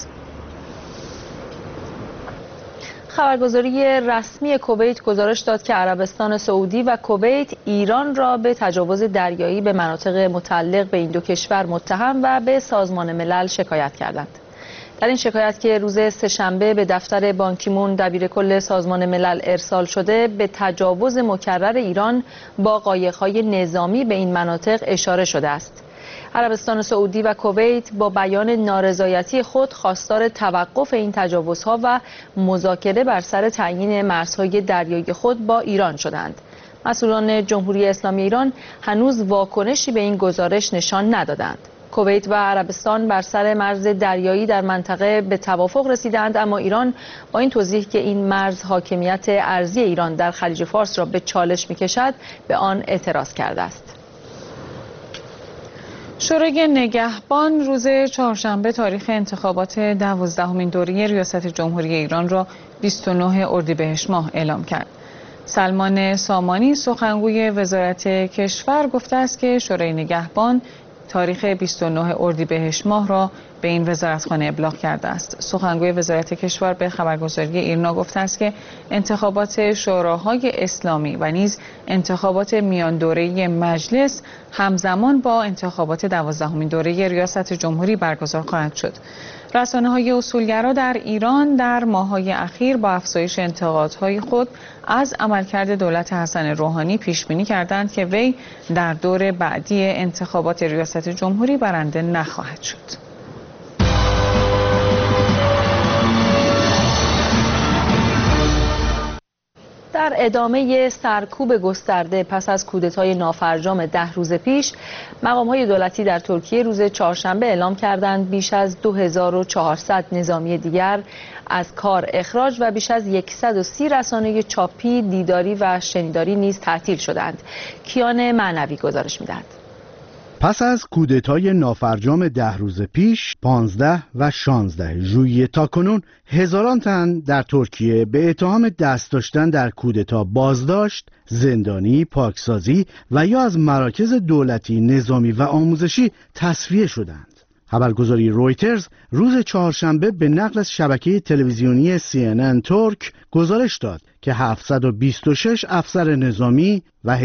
خبرگزاری رسمی کویت گزارش داد که عربستان سعودی و کویت ایران را به تجاوز دریایی به مناطق متعلق به این دو کشور متهم و به سازمان ملل شکایت کردند. در این شکایت که روز سه‌شنبه به دفتر بان کی مون دبیرکل سازمان ملل ارسال شده به تجاوز مکرر ایران با قایق‌های نظامی به این مناطق اشاره شده است. عربستان سعودی و کویت با بیان نارضایتی خود خواستار توقف این تجاوزها و مذاکره بر سر تعیین مرزهای دریایی خود با ایران شدند. مسئولان جمهوری اسلامی ایران هنوز واکنشی به این گزارش نشان ندادند. کویت و عربستان بر سر مرز دریایی در منطقه به توافق رسیدند، اما ایران با این توضیح که این مرز حاکمیت ارضی ایران در خلیج فارس را به چالش می‌کشد به آن اعتراض کرده است. شورای نگهبان روز چهارشنبه تاریخ انتخابات 12مین دوره ریاست جمهوری ایران را 29 اردیبهشت ماه اعلام کرد. سلمان سامانی سخنگوی وزارت کشور گفته است که شورای نگهبان تاریخ 29 اردیبهشت ماه را به این وزارتخانه ابلاغ کرده است. سخنگوی وزارت کشور به خبرگزاری ایرنا گفته است که انتخابات شوراهای اسلامی و نیز انتخابات میان دوره‌ای مجلس همزمان با انتخابات 12مین دوره ریاست جمهوری برگزار خواهد شد. رسانه‌های اصولگرا در ایران در ماه‌های اخیر با افزایش انتقادهای خود از عملکرد دولت حسن روحانی پیش‌بینی کردند که وی در دور بعدی انتخابات ریاست جمهوری برنده نخواهد شد. در ادامه سرکوب گسترده پس از کودتای نافرجام 10 روز پیش، مقام‌های دولتی در ترکیه روز چهارشنبه اعلام کردند بیش از 2400 نظامی دیگر از کار اخراج و بیش از 130 رسانه چاپی، دیداری و شنیداری نیز تعطیل شدند. کیان معنوی گزارش می‌دهد. پس از کودتای نافرجام 10 روز پیش 15 و 16 ژوئیه تاکنون هزاران تن در ترکیه به اتهام دست داشتن در کودتا بازداشت، زندانی، پاکسازی و یا از مراکز دولتی، نظامی و آموزشی تصفیه شدند. خبرگزاری رویترز روز چهارشنبه به نقل از شبکه تلویزیونی CNN ترک گزارش داد که 726 افسر نظامی و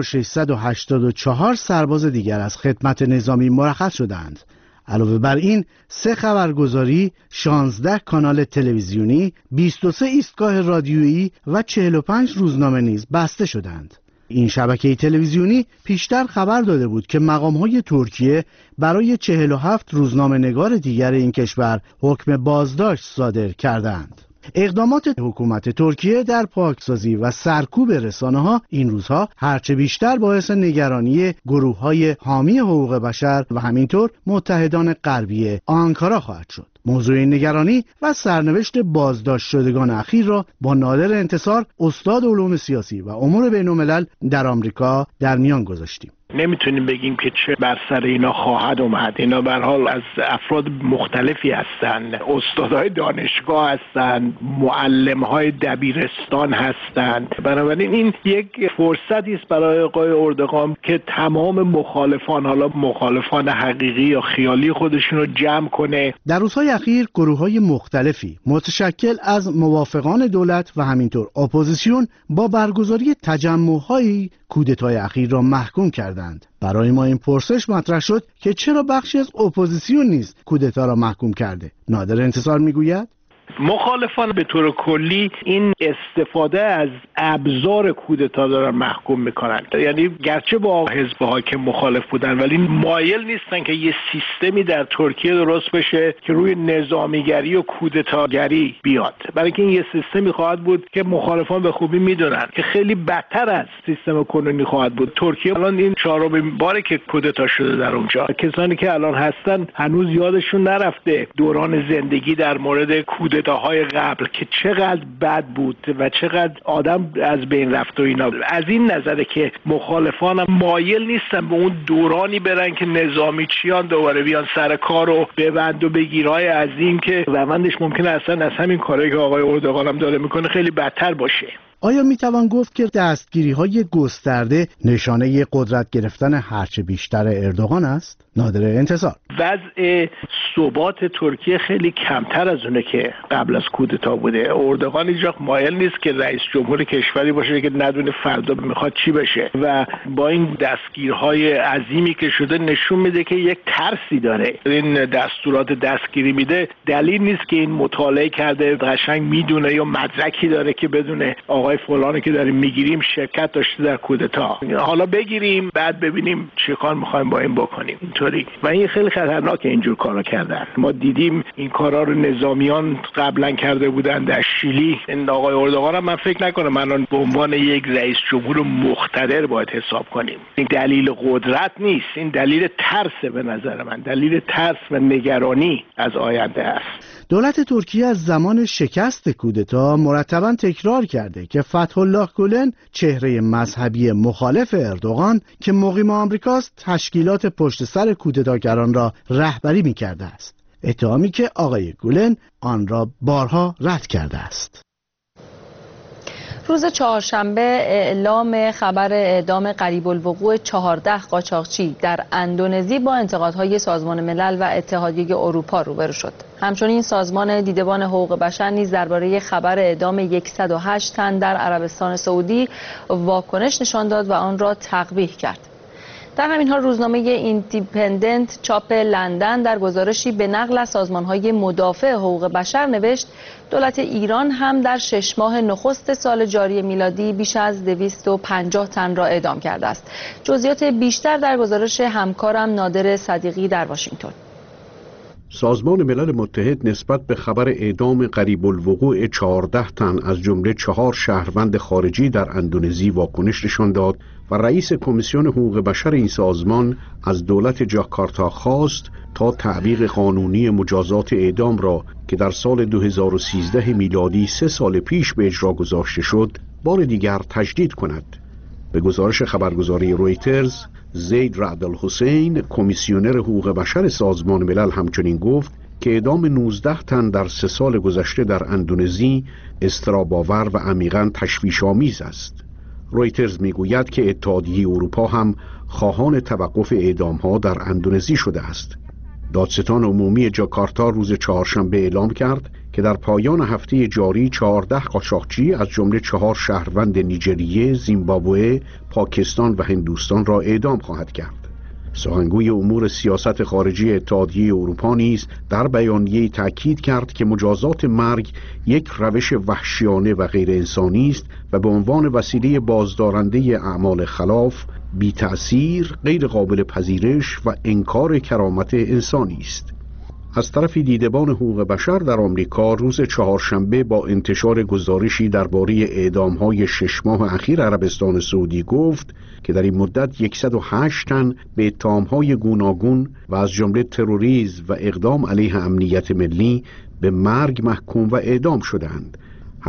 1684 سرباز دیگر از خدمت نظامی مرخص شدند. علاوه بر این 3 خبرگزاری، 16 کانال تلویزیونی، 23 ایستگاه رادیویی و 45 روزنامه نیز بسته شدند. این شبکه تلویزیونی پیشتر خبر داده بود که مقام‌های ترکیه برای 47 روزنامه‌نگار دیگر این کشور حکم بازداشت صادر کردند. اقدامات حکومت ترکیه در پاکسازی و سرکوب رسانه‌ها این روزها هرچه بیشتر باعث نگرانی گروه‌های حامی حقوق بشر و همینطور متحدان غربی آنکارا خواهد شد. موضوع نگرانی و سرنوشت بازداشت شدگان اخیر را با نادر انتصار، استاد علوم سیاسی و امور بین‌الملل در آمریکا در میان گذاشتیم. نمیتونیم بگیم که چه بر سر اینا خواهد اومد. اینا به هر حال از افراد مختلفی هستند، استادای دانشگاه هستند، معلم‌های دبیرستان هستند. بنابراین این یک فرصتی است برای آقای اردوغان که تمام مخالفان، حالا مخالفان حقیقی یا خیالی خودشون رو جمع کنه. در روزهای اخیر گروه‌های مختلفی متشکل از موافقان دولت و همینطور اپوزیسیون با برگزاری تجمع‌های کودتای اخیر را محکوم کردند. برای ما این پرسش مطرح شد که چرا بخشی از اپوزیسیون نیز کودتا را محکوم کرده. نادر انتصار میگوید مخالفان به طور کلی این استفاده از ابزار کودتا دارن محکوم میکنن. یعنی گرچه با حزب حاکم مخالف بودن ولی مایل نیستن که یه سیستمی در ترکیه درست بشه که روی نظامیگری و کودتاگری بیاد. برای اینکه این یه سیستمی خواهد بود که مخالفان به خوبی میدونن که خیلی بدتر از سیستم کنونی خواهد بود. ترکیه الان این 4مین باره که کودتا شده در اونجا. کسانی که الان هستن هنوز یادشون نرفته دوران زندگی در مورد کودتاهای قبل که چقدر بد بود و چقدر آدم از بین رفت و اینا. از این نظره که مخالفان مایل نیستن به اون دورانی برن که نظامی چیان دوباره بیان سر کار و ببند و بگیرهای عظیم که روندش ممکنه اصلا از همین کاری که آقای اردوغان هم داره میکنه خیلی بدتر باشه. آیا میتوان گفت که دستگیری‌های گسترده نشانه قدرت گرفتن هرچه بیشتر اردوغان است؟ نادر انتصار. وضع ثبات ترکیه خیلی کمتر از اونه که قبل از کودتا بوده. اردوغان هیچ وقت مایل نیست که رئیس جمهور کشوری باشه که ندونه فردا میخواد چی بشه و با این دستگیرهای عظیمی که شده نشون میده که یک ترسی داره. این دستورات دستگیری میده دلیل نیست که این مطالعه کرده قشنگ میدونه یا مدرکی داره که بدونه آقای فلانی که داریم میگیریم شرکت داشته در کودتا. حالا بگیریم بعد ببینیم چه کار میخوایم با این بکنیم. اینطوری و این خیلی خطرناکه اینجور کارا کردن. ما دیدیم این کارا رو نظامیان قبلا کرده بودن در شیلی. این آقای اردوغان هم من فکر نکنم من به عنوان یک رئیس جمهور مقتدر باید حساب کنیم. این دلیل قدرت نیست، این دلیل ترس. به نظر من دلیل ترس و نگرانی از آینده است. دولت ترکیه از زمان شکست کودتا مرتباً تکرار کرده که فتح الله گولن چهره مذهبی مخالف اردوغان که مقیم آمریکاست تشکیلات پشت سر کودتاگران را رهبری می‌کرده است. اتهامی که آقای گولن آن را بارها رد کرده است. روز چهارشنبه اعلام خبر اعدام قریب الوقوع 14 قاچاقچی در اندونزی با انتقادهای سازمان ملل و اتحادیه اروپا روبرو شد. همچنین سازمان دیدبان حقوق بشر نیز درباره خبر اعدام 108 تن در عربستان سعودی واکنش نشان داد و آن را تقبیح کرد. در همین حال روزنامه ایندیپندنت چاپ لندن در گزارشی به نقل از سازمان‌های مدافع حقوق بشر نوشت دولت ایران هم در 6 ماه نخست سال جاری میلادی بیش از 250 تن را اعدام کرده است. جزئیات بیشتر در گزارش همکارم نادر صدیقی در واشنگتن. سازمان ملل متحد نسبت به خبر اعدام قریب الوقوع 14 تن از جمله 4 شهروند خارجی در اندونزی واکنش نشان داد و رئیس کمیسیون حقوق بشر این سازمان از دولت جاکارتا خواست تا تعویق قانونی مجازات اعدام را که در سال 2013 میلادی 3 سال پیش به اجرا گذاشته شد بار دیگر تجدید کند. به گزارش خبرگزاری رویترز، زید رعد الحسین کمیسیونر حقوق بشر سازمان ملل همچنین گفت که اعدام 19 تن در 3 سال گذشته در اندونزی اضطراب‌آور و عمیقاً تشویش‌آمیز است. رویترز میگوید که اتحادیه اروپا هم خواهان توقف اعدام‌ها در اندونزی شده است. دادستان عمومی جاکارتا روز چهارشنبه اعلام کرد که در پایان هفته جاری 14 قاچاقچی از جمله 4 شهروند نیجریه، زیمبابوه، پاکستان و هندوستان را اعدام خواهد کرد. سخنگوی امور سیاست خارجی اتحادیه اروپا نیز در بیانیه‌ای تاکید کرد که مجازات مرگ یک روش وحشیانه و غیر انسانی است و به عنوان وسیله بازدارنده اعمال خلاف، بی تأثیر، غیر قابل پذیرش و انکار کرامت انسانی است. از طرفی دیدبان حقوق بشر در آمریکا روز چهارشنبه با انتشار گزارشی درباره اعدام‌های 6 ماه اخیر عربستان سعودی گفت که در این مدت 108 تن به اتهام‌های گوناگون و از جمله تروریسم و اقدام علیه امنیت ملی به مرگ محکوم و اعدام شدند.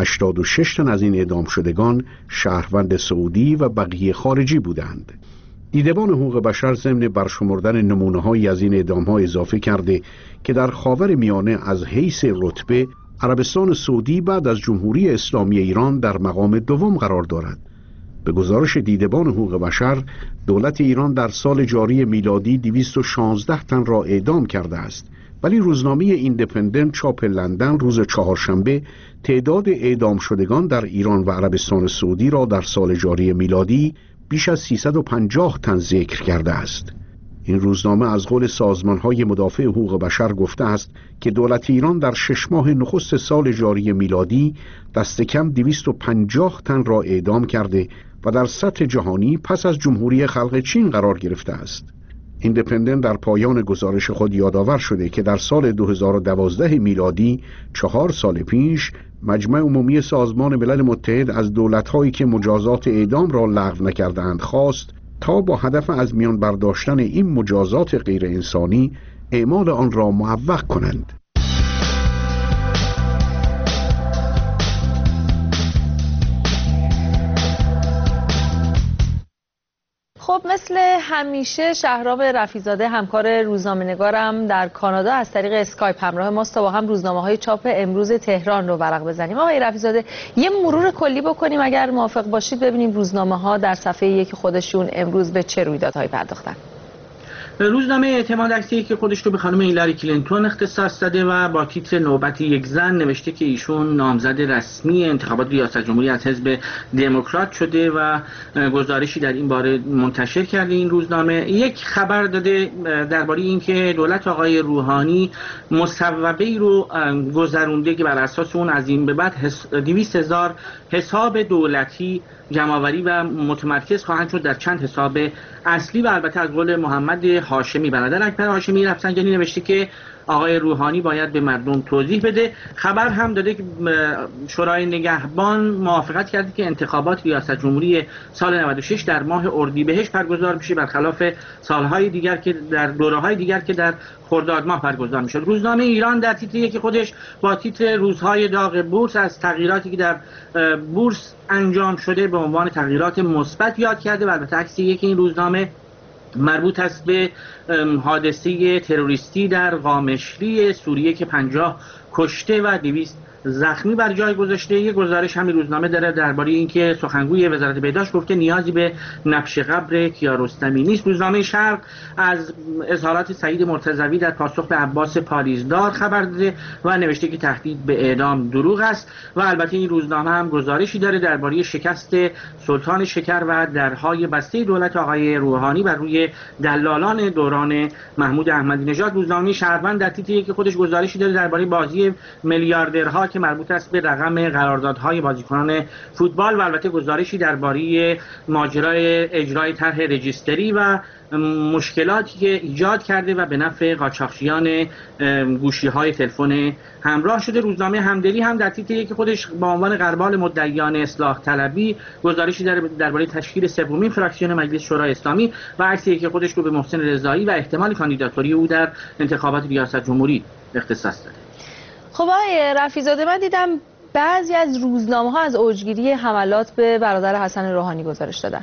86 تن از این اعدام شدگان شهروند سعودی و بقیه خارجی بودند. دیدبان حقوق بشر ضمن برشمردن نمونه‌هایی از این اعدام‌ها اضافه کرده که در خاور میانه از حیث رتبه عربستان سعودی بعد از جمهوری اسلامی ایران در مقام دوم قرار دارد. به گزارش دیدبان حقوق بشر، دولت ایران در سال جاری میلادی 216 تن را اعدام کرده است، ولی روزنامه ایندیپندنت چاپ لندن روز چهارشنبه تعداد اعدام شدگان در ایران و عربستان سعودی را در سال جاری میلادی بیش از 350 تن ذکر کرده است. این روزنامه از قول سازمان‌های مدافع حقوق بشر گفته است که دولت ایران در 6 ماه نخست سال جاری میلادی دست کم 250 تن را اعدام کرده و در سطح جهانی پس از جمهوری خلق چین قرار گرفته است. ایندیپندنت در پایان گزارش خود یادآور شده که در سال 2012 میلادی 4 سال پیش مجمع عمومی سازمان ملل متحد از دولت‌هایی که مجازات اعدام را لغو نکردند خواست تا با هدف از میان برداشتن این مجازات غیر انسانی اعمال آن را معوق کنند. خب مثل همیشه شهرام رفیع‌زاده همکار روزنامه‌نگارم در کانادا از طریق اسکایپ همراه ماست تا با هم روزنامه‌های چاپ امروز تهران رو ورق بزنیم. آقای رفیع‌زاده یه مرور کلی بکنیم اگر موافق باشید، ببینیم روزنامه‌ها در صفحه یک خودشون امروز به چه رویدادهایی پرداختن. روزنامه اعتماد عکسی که خودش رو به خانم هیلاری کلینتون اختصاص داده و با تیتر نوبت یک زن نوشته که ایشون نامزد رسمی انتخابات ریاست جمهوری از حزب دموکرات شده و گزارشی در این باره منتشر کرده. این روزنامه یک خبر داده درباره اینکه دولت آقای روحانی مصوبه‌ای رو گذرونده که بر اساس اون از این به بعد 200,000 حساب دولتی جمع‌آوری و متمرکز خواهند شد در چند حساب اصلی و البته از قول محمد هاشمی برادر اکبر هاشمی رفسنجانی نوشته که آقای روحانی باید به مردم توضیح بده. خبر هم داده که شورای نگهبان موافقت کرده که انتخابات ریاست جمهوری سال 96 در ماه اردیبهشت برگزار بشه برخلاف سالهای دیگر که در دوره‌های دیگر که در خرداد ماه برگزار میشد. روزنامه ایران در تیتر یکی خودش با تیتر روزهای داغ بورس از تغییراتی که در بورس انجام شده به عنوان تغییرات مثبت یاد کرده و البته عکس یکی این روزنامه مربوط است به حادثه تروریستی در قامشلی سوریه که 50 کشته و 200 زخمی بر جای گذاشته. یک گزارش همین روزنامه داره درباره اینکه سخنگوی وزارت بهداشت گفته نیازی به نبش قبر کیارستمی نیست. روزنامه شرق از اظهارات سعید مرتضوی در پاسخ به عباس پالیزدار خبر داده و نوشته که تهدید به اعدام دروغ است و البته این روزنامه هم گزارشی داره درباره شکست سلطان شکر و درهای بسته دولت آقای روحانی بر روی دلالان دوران محمود احمدی نژاد. روزنامه شهروند در تیتر که خودش گزارشی داره درباره بازی میلیاردرها که مربوط است به رقم قراردادهای بازیکنان فوتبال و البته گزارشی درباره ماجرای اجرای طرح رجیستری و مشکلاتی که ایجاد کرده و به نفع قاچاقچیان گوشی‌های تلفن همراه شده. روزنامه همدلی هم در تیتر که خودش با عنوان غربال مدعیان اصلاح طلبی گزارشی درباره تشکیل سومین فراکسیون مجلس شورای اسلامی و عکسی که خودش رو به محسن رضایی و احتمال کاندیداتوری او در انتخابات ریاست جمهوری اختصاص داده. خب آقای رفیع‌زاده، من دیدم بعضی از روزنامه‌ها از اوجگیری حملات به برادر حسن روحانی گزارش دادن.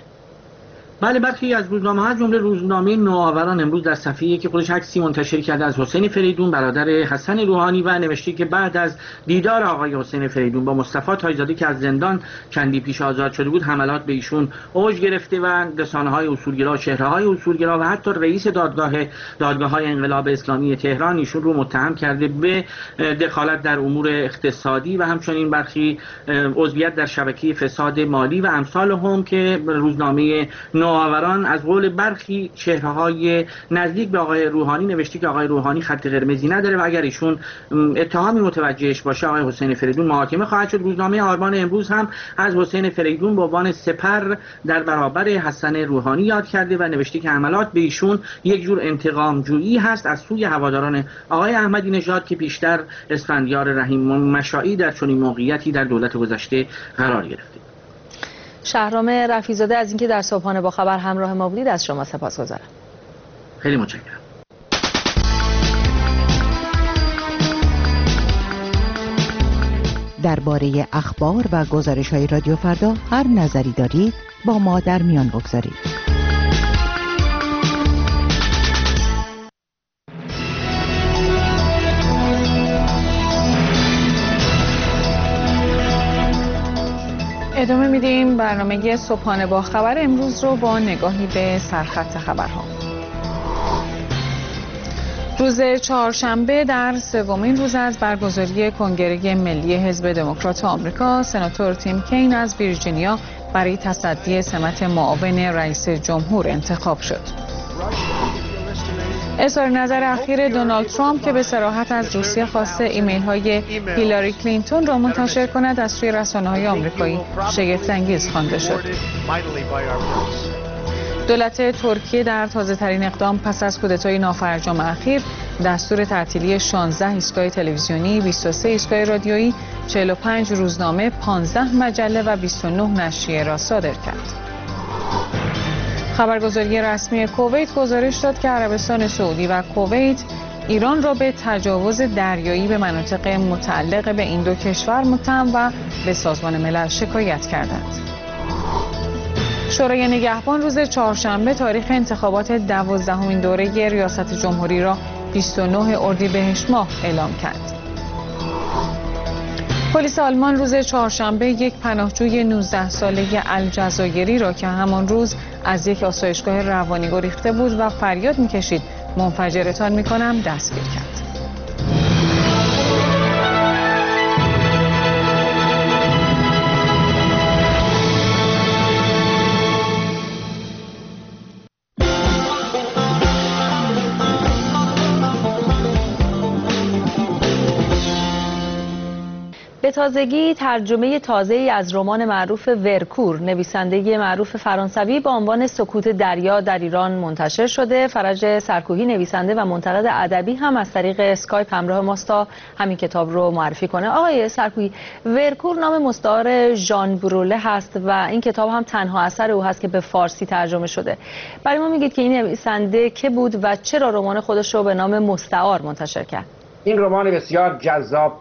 بله، برخی از روزنامه‌ها از جمله روزنامه نوآوران امروز در صفحه‌ای که خودش عکسی منتشر کرده از حسین فریدون برادر حسن روحانی و نوشته که بعد از دیدار آقای حسین فریدون با مصطفی تاج‌زاده که از زندان چندی پیش آزاد شده بود، حملات به ایشون اوج گرفته و رسانه‌های اصولگرا، چهره‌های اصولگرا و حتی رئیس دادگاه‌های انقلاب اسلامی تهران ایشون رو متهم کرده به دخالت در امور اقتصادی و همچنین برخی عضویت در شبکه فساد مالی و امثال هم که روزنامه نوآوران از قول برخی چهره‌های نزدیک به آقای روحانی نوشته که آقای روحانی خط قرمزی نداره و اگر ایشون اتهامی متوجهش باشه آقای حسین فریدون محاکمه خواهد شد. روزنامه آرمان امروز هم از حسین فریدون به عنوان سپر در برابر حسن روحانی یاد کرده و نوشته که حملات به ایشون یک جور انتقام جویی هست از سوی هواداران آقای احمدی نژاد که پیشتر اسفندیار رحیم مشائی در چنین موقعیتی در دولت گذشته قرار گرفته. شهرام رفیع‌زاده، از اینکه در صبحانه با خبر همراه ما بودید از شما سپاسگزارم. خیلی متشکرم. درباره اخبار و گزارش‌های رادیو فردا هر نظری دارید با ما در میان بگذارید. ادامه میدیم برنامه صبحانه با خبر امروز رو با نگاهی به سرخط خبرها. روز چهارشنبه در سومین روز از برگزاری کنگره ملی حزب دموکرات آمریکا، سناتور تیم کین از ویرجینیا برای تصدی سمت معاون رئیس جمهور انتخاب شد. اظهار نظر اخیر دونالد ترامپ که به صراحت از روسیه خواسته ایمیل های هیلاری کلینتون را منتشر کند از سوی رسانه‌های آمریکایی شگفت‌انگیز خوانده شد. دولت ترکیه در تازه‌ترین اقدام پس از کودتای نافرجام اخیر دستور تعطیلی 16 ایستگاه تلویزیونی، 23 ایستگاه رادیویی، 45 روزنامه، 15 مجله و 29 نشریه را صادر کرد. خبرگزاری رسمی کویت گزارش داد که عربستان سعودی و کویت ایران را به تجاوز دریایی به مناطق متعلق به این دو کشور متهم و به سازمان ملل شکایت کردند. شورای نگهبان روز چهارشنبه تاریخ انتخابات 12مین دوره ریاست جمهوری را 29 اردیبهشت ماه اعلام کرد. پلیس آلمان روز چهارشنبه یک پناهجوی 19 ساله الجزایری را که همان روز از یک آسایشگاه روانی گریخته بود و فریاد می‌کشید منفجرتان می‌کنم دستگیر کرد. به تازگی ترجمه تازه‌ای از رمان معروف ورکور نویسنده معروف فرانسوی با عنوان سکوت دریا در ایران منتشر شده. فرج سرکوهی نویسنده و منتقد ادبی هم از طریق اسکایپ همراه ماست تا همین کتاب رو معرفی کنه. آقای سرکوهی، ورکور نام مستعار ژان بروله هست و این کتاب هم تنها اثر او هست که به فارسی ترجمه شده. برای ما میگید که این نویسنده که بود و چرا رمان خودش رو به نام مستعار منتشر کرد؟ این رمان بسیار جذاب،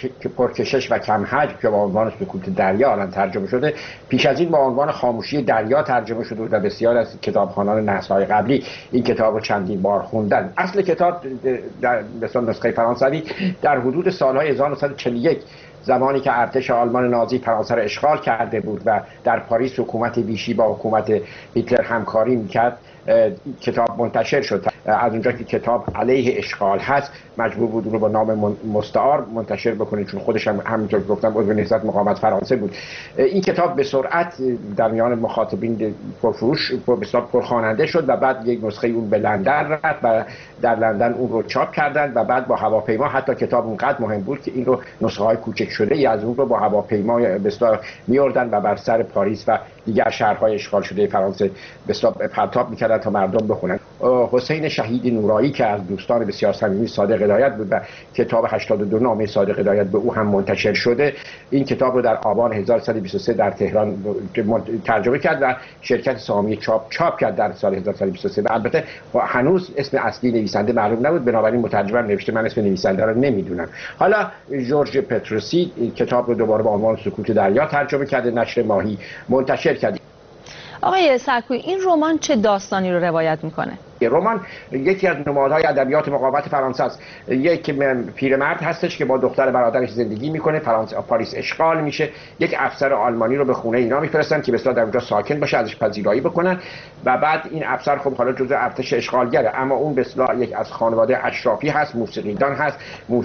پرکشش و کم حجم که با عنوان سکوت دریا الان ترجمه شده، پیش از این با عنوان خاموشی دریا ترجمه شده و بسیار از کتابخوانان نسل‌های قبلی این کتاب رو چندین بار خوندن. اصل کتاب در نسخه فرانسوی در حدود سالهای 1941 زمانی که ارتش آلمان نازی فرانسه را اشغال کرده بود و در پاریس حکومت ویشی با حکومت هیتلر همکاری میکرد، کتاب منتشر شد. از اونجا که کتاب علیه اشغال هست مجبور بود اون رو با نام مستعار منتشر بکنه، چون خودش هم همینطور که گفتم عضو نهضت مقاومت فرانسه بود. این کتاب به سرعت در میان مخاطبین پرفروش بسیار پرخواننده شد و بعد یک نسخه اون به لندن رفت و در لندن اون رو چاپ کردند و بعد با هواپیما، حتی کتاب اونقدر مهم بود که این رو نسخه های کوچک شده ای از اون رو با هواپیما بسیار میوردن و بر سر پاریس و دیگر شهرهای اشغال شده فرانسه بسیار پرتاب میکردن تا مردم بخونن. حسین شهید نورایی که از دوستان بسیار صمیمی صادق هدایت بود و کتاب 82 نامه صادق هدایت به او هم منتشر شده، این کتاب رو در آبان 1123 در تهران ترجمه کرد و شرکت سامی چاپ کرد در سال 1123 و البته هنوز اسم اصلی نویسنده معلوم نبود، بنابراین مترجم نوشته من اسم نویسنده رو نمیدونم. حالا جورج پتروسی کتاب رو دوباره با عنوان سکوت دریا ترجمه کرده، نشر ماهی منتشر کرد. آقای سرکویی، این رمان چه داستانی رو روایت میکنه؟ رمان یکی از نمادهای ادبیات مقاومت فرانسه است. یک پیرمرد هستش که با دختر برادرش زندگی میکنه، پاریس اشغال میشه، یک افسر آلمانی رو به خونه اینا میفرستن که بسیار در اونجا ساکن باشه، ازش پذیرایی بکنن و بعد این افسر خب حالا جزء ارتش اشغالگره، اما اون بسیار یک از خانواده اشرافی هست، موسیقیدان هست،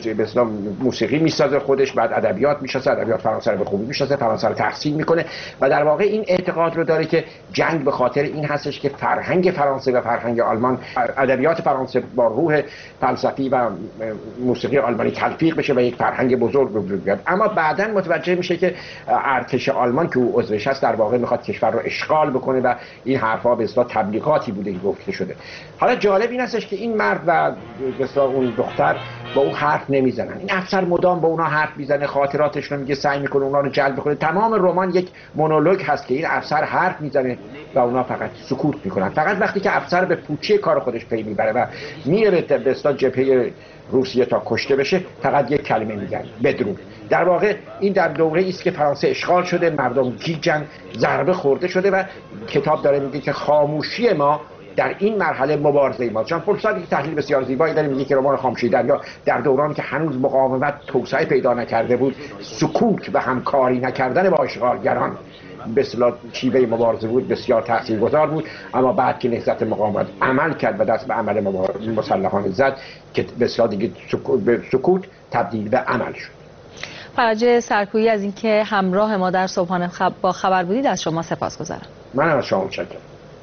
موسیقی میسازه خودش، بعد ادبیات میشناسه، ادبیات فرانسه رو به خوبی میشناسه، فرانسه رو تحصیل میکنه و در واقع این اعتقاد رو داره که جنگ به خاطر این هستش که فرهنگ فرانسه و فرهنگ آلمان، ادبیات فرانسه با روح فلسفی و موسیقی آلمانی تلفیق بشه و یک فرهنگ بزرگ رو وجود بیاد. اما بعداً متوجه میشه که ارتش آلمان که او عضوش هست در واقع میخواد کشور رو اشغال بکنه و این حرفا به اصطلاح تبلیغاتی بوده که گفته شده. حالا جالب این هستش که این مرد و به اصطلاح اون دختر با او حرف نمیزنن. این افسر مدام با اونها حرف میزنه، خاطراتش رو میگه، سعی میکنه اونها رو جلب کنه. تمام رمان یک مونولوگ هست که این افسر حرف میزنه و اونها فقط سکوت میکنن. فقط وقتی که افسر به پوچی کار خودش پی میبره و میره به اصطلاح جبهه روسیه تا کشته بشه، فقط یک کلمه میگن: بدرود. در واقع این در دوره است که فرانسه اشغال شده، مردم گیجن، ضربه خورده شده و کتاب داره میگه که خاموشی ما در این مرحله مبارزه ما. چون فرصت یک تحلیل بسیار زیبایی داره، میگه که رمان خاموشی دریا در دورانی که هنوز مقاومت توسعه پیدا نکرده بود، سکوت و همکاری نکردن با اشغالگران به اصطلاح شیوه مبارزه بود، بسیار تاثیرگذار بود. اما بعد که نهضت مقاومت عمل کرد و دست به عمل مسلحانه زد که به اصطلاح دیگه سکوت تبدیل به عمل شد. فرج سرکویی، از اینکه همراه ما در صبحانه با خبر بودید از شما سپاسگزارم. من از شما متشکرم.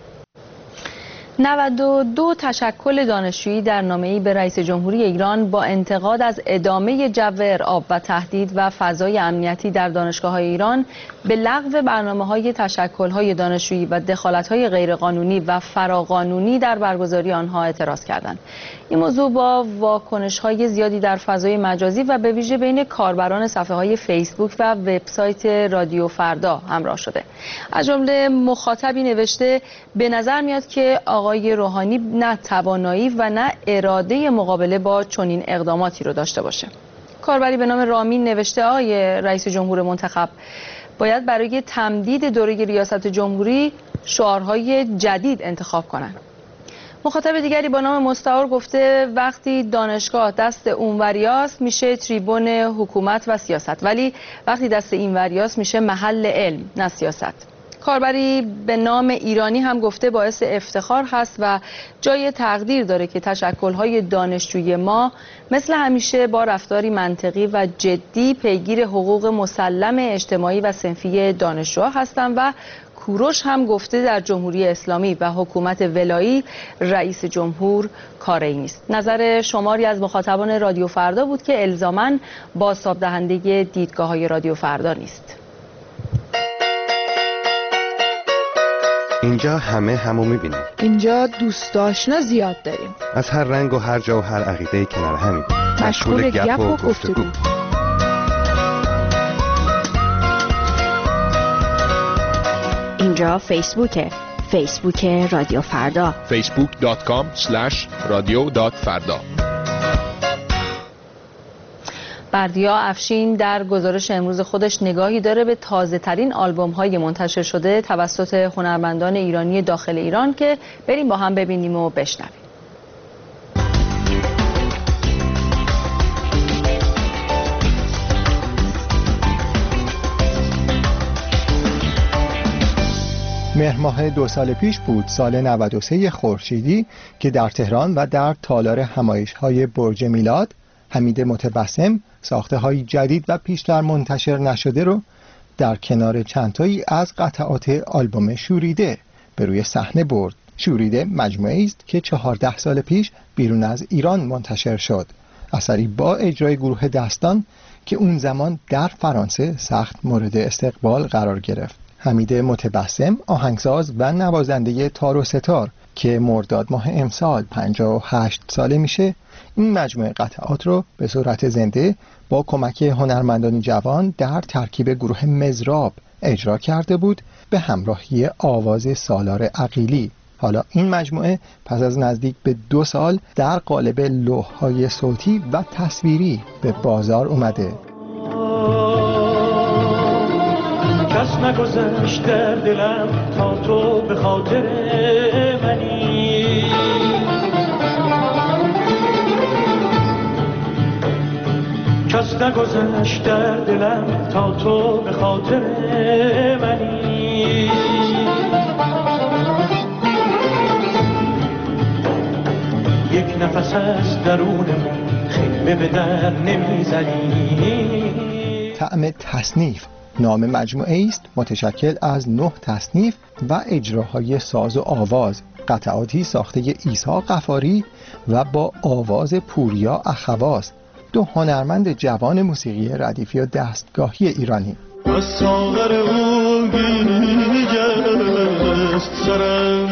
92 تشکل دانشجویی در نامه‌ای به رئیس جمهوری ایران با انتقاد از ادامه جو ارعاب و تهدید و فضای امنیتی در دانشگاه‌های ایران به لغو برنامه‌های تشکل‌های دانشجویی و دخالت‌های غیرقانونی و فراقانونی در برگزاری آنها اعتراض کردند. این موضوع با واکنش‌های زیادی در فضای مجازی و به ویژه بین کاربران صفحه‌های فیسبوک و وبسایت رادیو فردا همراه شده. از جمله مخاطبی نوشته: به نظر میاد که آقای روحانی نه توانایی و نه اراده مقابله با چنین اقداماتی رو داشته باشه. کاربری به نام رامین نوشته: آقای رئیس جمهور منتخب باید برای تمدید دوره ریاست جمهوری شعارهای جدید انتخاب کنند. مخاطب دیگری با نام مستعار گفته: وقتی دانشگاه دست اونوریاست میشه تریبون حکومت و سیاست، ولی وقتی دست اینوریاست میشه محل علم نه سیاست. کاربری به نام ایرانی هم گفته: باعث افتخار هست و جای تقدیر داره که تشکل‌های دانشجوی ما مثل همیشه با رفتاری منطقی و جدی پیگیر حقوق مسلم اجتماعی و صنفی دانشجوها هستند. و کوروش هم گفته در جمهوری اسلامی و حکومت ولایی رئیس جمهور کاری نیست. نظر شماری از مخاطبان رادیو فردا بود که الزاماً بازتاب دهنده دیدگاه‌های رادیو فردا نیست. اینجا همه همو میبینیم. اینجا دوست آشنا زیاد داریم. از هر رنگ و هر جا و هر عقیده کنار همیم. مشغول گپ و گفتگو. اینجا فیسبوک رادیو فردا. facebook.com/radio.farda. بردیا افشین در گزارش امروز خودش نگاهی داره به تازه ترین آلبوم های منتشر شده توسط هنرمندان ایرانی داخل ایران که بریم با هم ببینیم و بشنویم. مهر ماه 2 سال پیش بود، سال 93 خورشیدی، که در تهران و در تالار همایش‌های برج میلاد حمید متبسم ساخته‌های جدید و پیشتر منتشر نشده رو در کنار چندتایی از قطعات آلبوم شوریده به روی صحنه برد. شوریده مجموعه‌ای است که 14 سال پیش بیرون از ایران منتشر شد، اثری با اجرای گروه دستان که اون زمان در فرانسه سخت مورد استقبال قرار گرفت. حمید متبسم آهنگساز و نوازنده تار و ستار که مرداد ماه امسال 58 ساله میشه، این مجموعه قطعات رو به صورت زنده با کمک هنرمندانی جوان در ترکیب گروه مزراب اجرا کرده بود به همراهی آواز سالار عقیلی. حالا این مجموعه پس از نزدیک به 2 سال در قالب لوح‌های صوتی و تصویری به بازار اومده. کس نگذشت در دلم تا تو به خاطر منی، کس نگذشت در دلم تا تو به خاطر منی، یک نفس از درونمون خیمه به در نمیزنی. طعم تصنیف نام مجموعه است متشکل از 9 تصنیف و اجراهای ساز و آواز، قطعاتی ساخته عیسی غفاری و با آواز پوریا اخواز، 2 هنرمند جوان موسیقی ردیفی و دستگاهی ایرانی. از ساغر او گیجست سرم،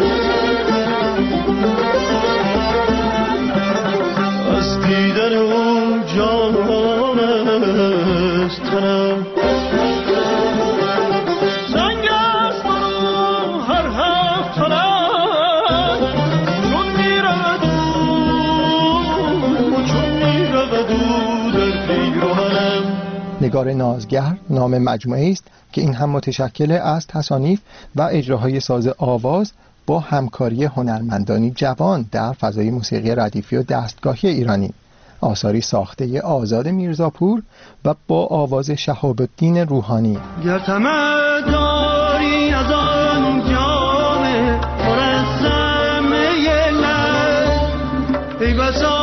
از دیدن او جانست تنم، نگار نازگر نام مجموعه است که این هم متشکل از تصانیف و اجراهای ساز آواز با همکاری هنرمندانی جوان در فضای موسیقی ردیفی و دستگاهی ایرانی، آثاری ساخته آزاد میرزاپور و با آواز شهاب الدین روحانی. گر طمع داری از آن جام پر از سمه لب، ای بسا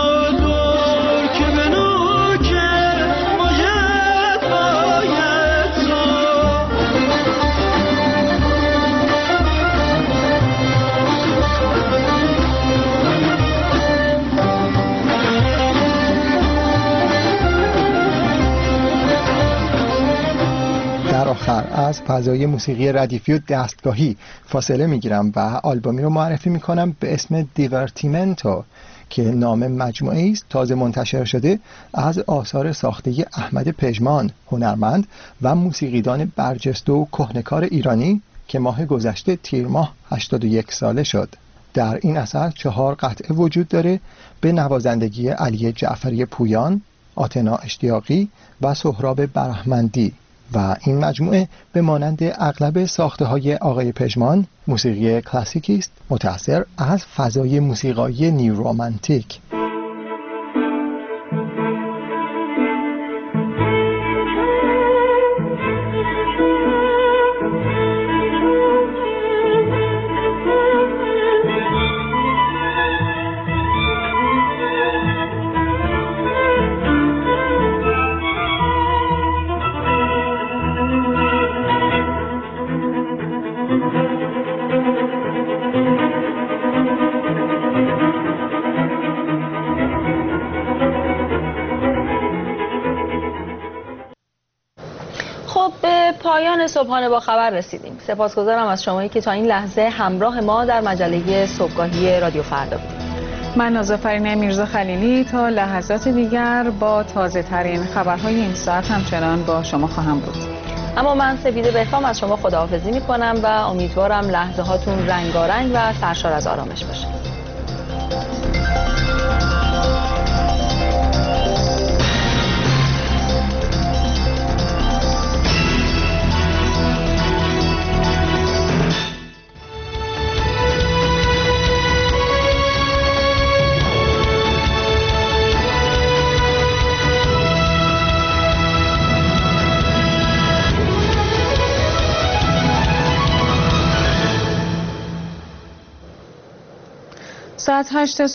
آخر از فضای موسیقی ردیفی و دستگاهی فاصله میگیرم و آلبومی رو معرفی میکنم به اسم دیورتیمنتو که نام مجموعه است تازه منتشر شده از آثار ساخته احمد پژمان، هنرمند و موسیقیدان برجسته و کهنه‌کار ایرانی که ماه گذشته تیر ماه 81 ساله شد. در این اثر 4 قطعه وجود داره به نوازندگی علی جعفری پویان، آتنا اشتیاقی و سهراب برحمندی و این مجموعه به مانند اغلب ساخته‌های آقای پژمان موسیقی کلاسیکی است متأثر از فضای موسیقایی نیورومانتیک. پایان صبحانه با خبر رسیدیم. سپاسگزارم از شمایی که تا این لحظه همراه ما در مجله صبحگاهی رادیو فردا بودید. من نازافرین میرزا خلیلی تا لحظات دیگر با تازه ترین خبرهای این ساعت همچنان با شما خواهم بود. اما من سپیده بهفام از شما خداحافظی میکنم و امیدوارم لحظه هاتون رنگارنگ و سرشار از آرامش باشه. ساعت 8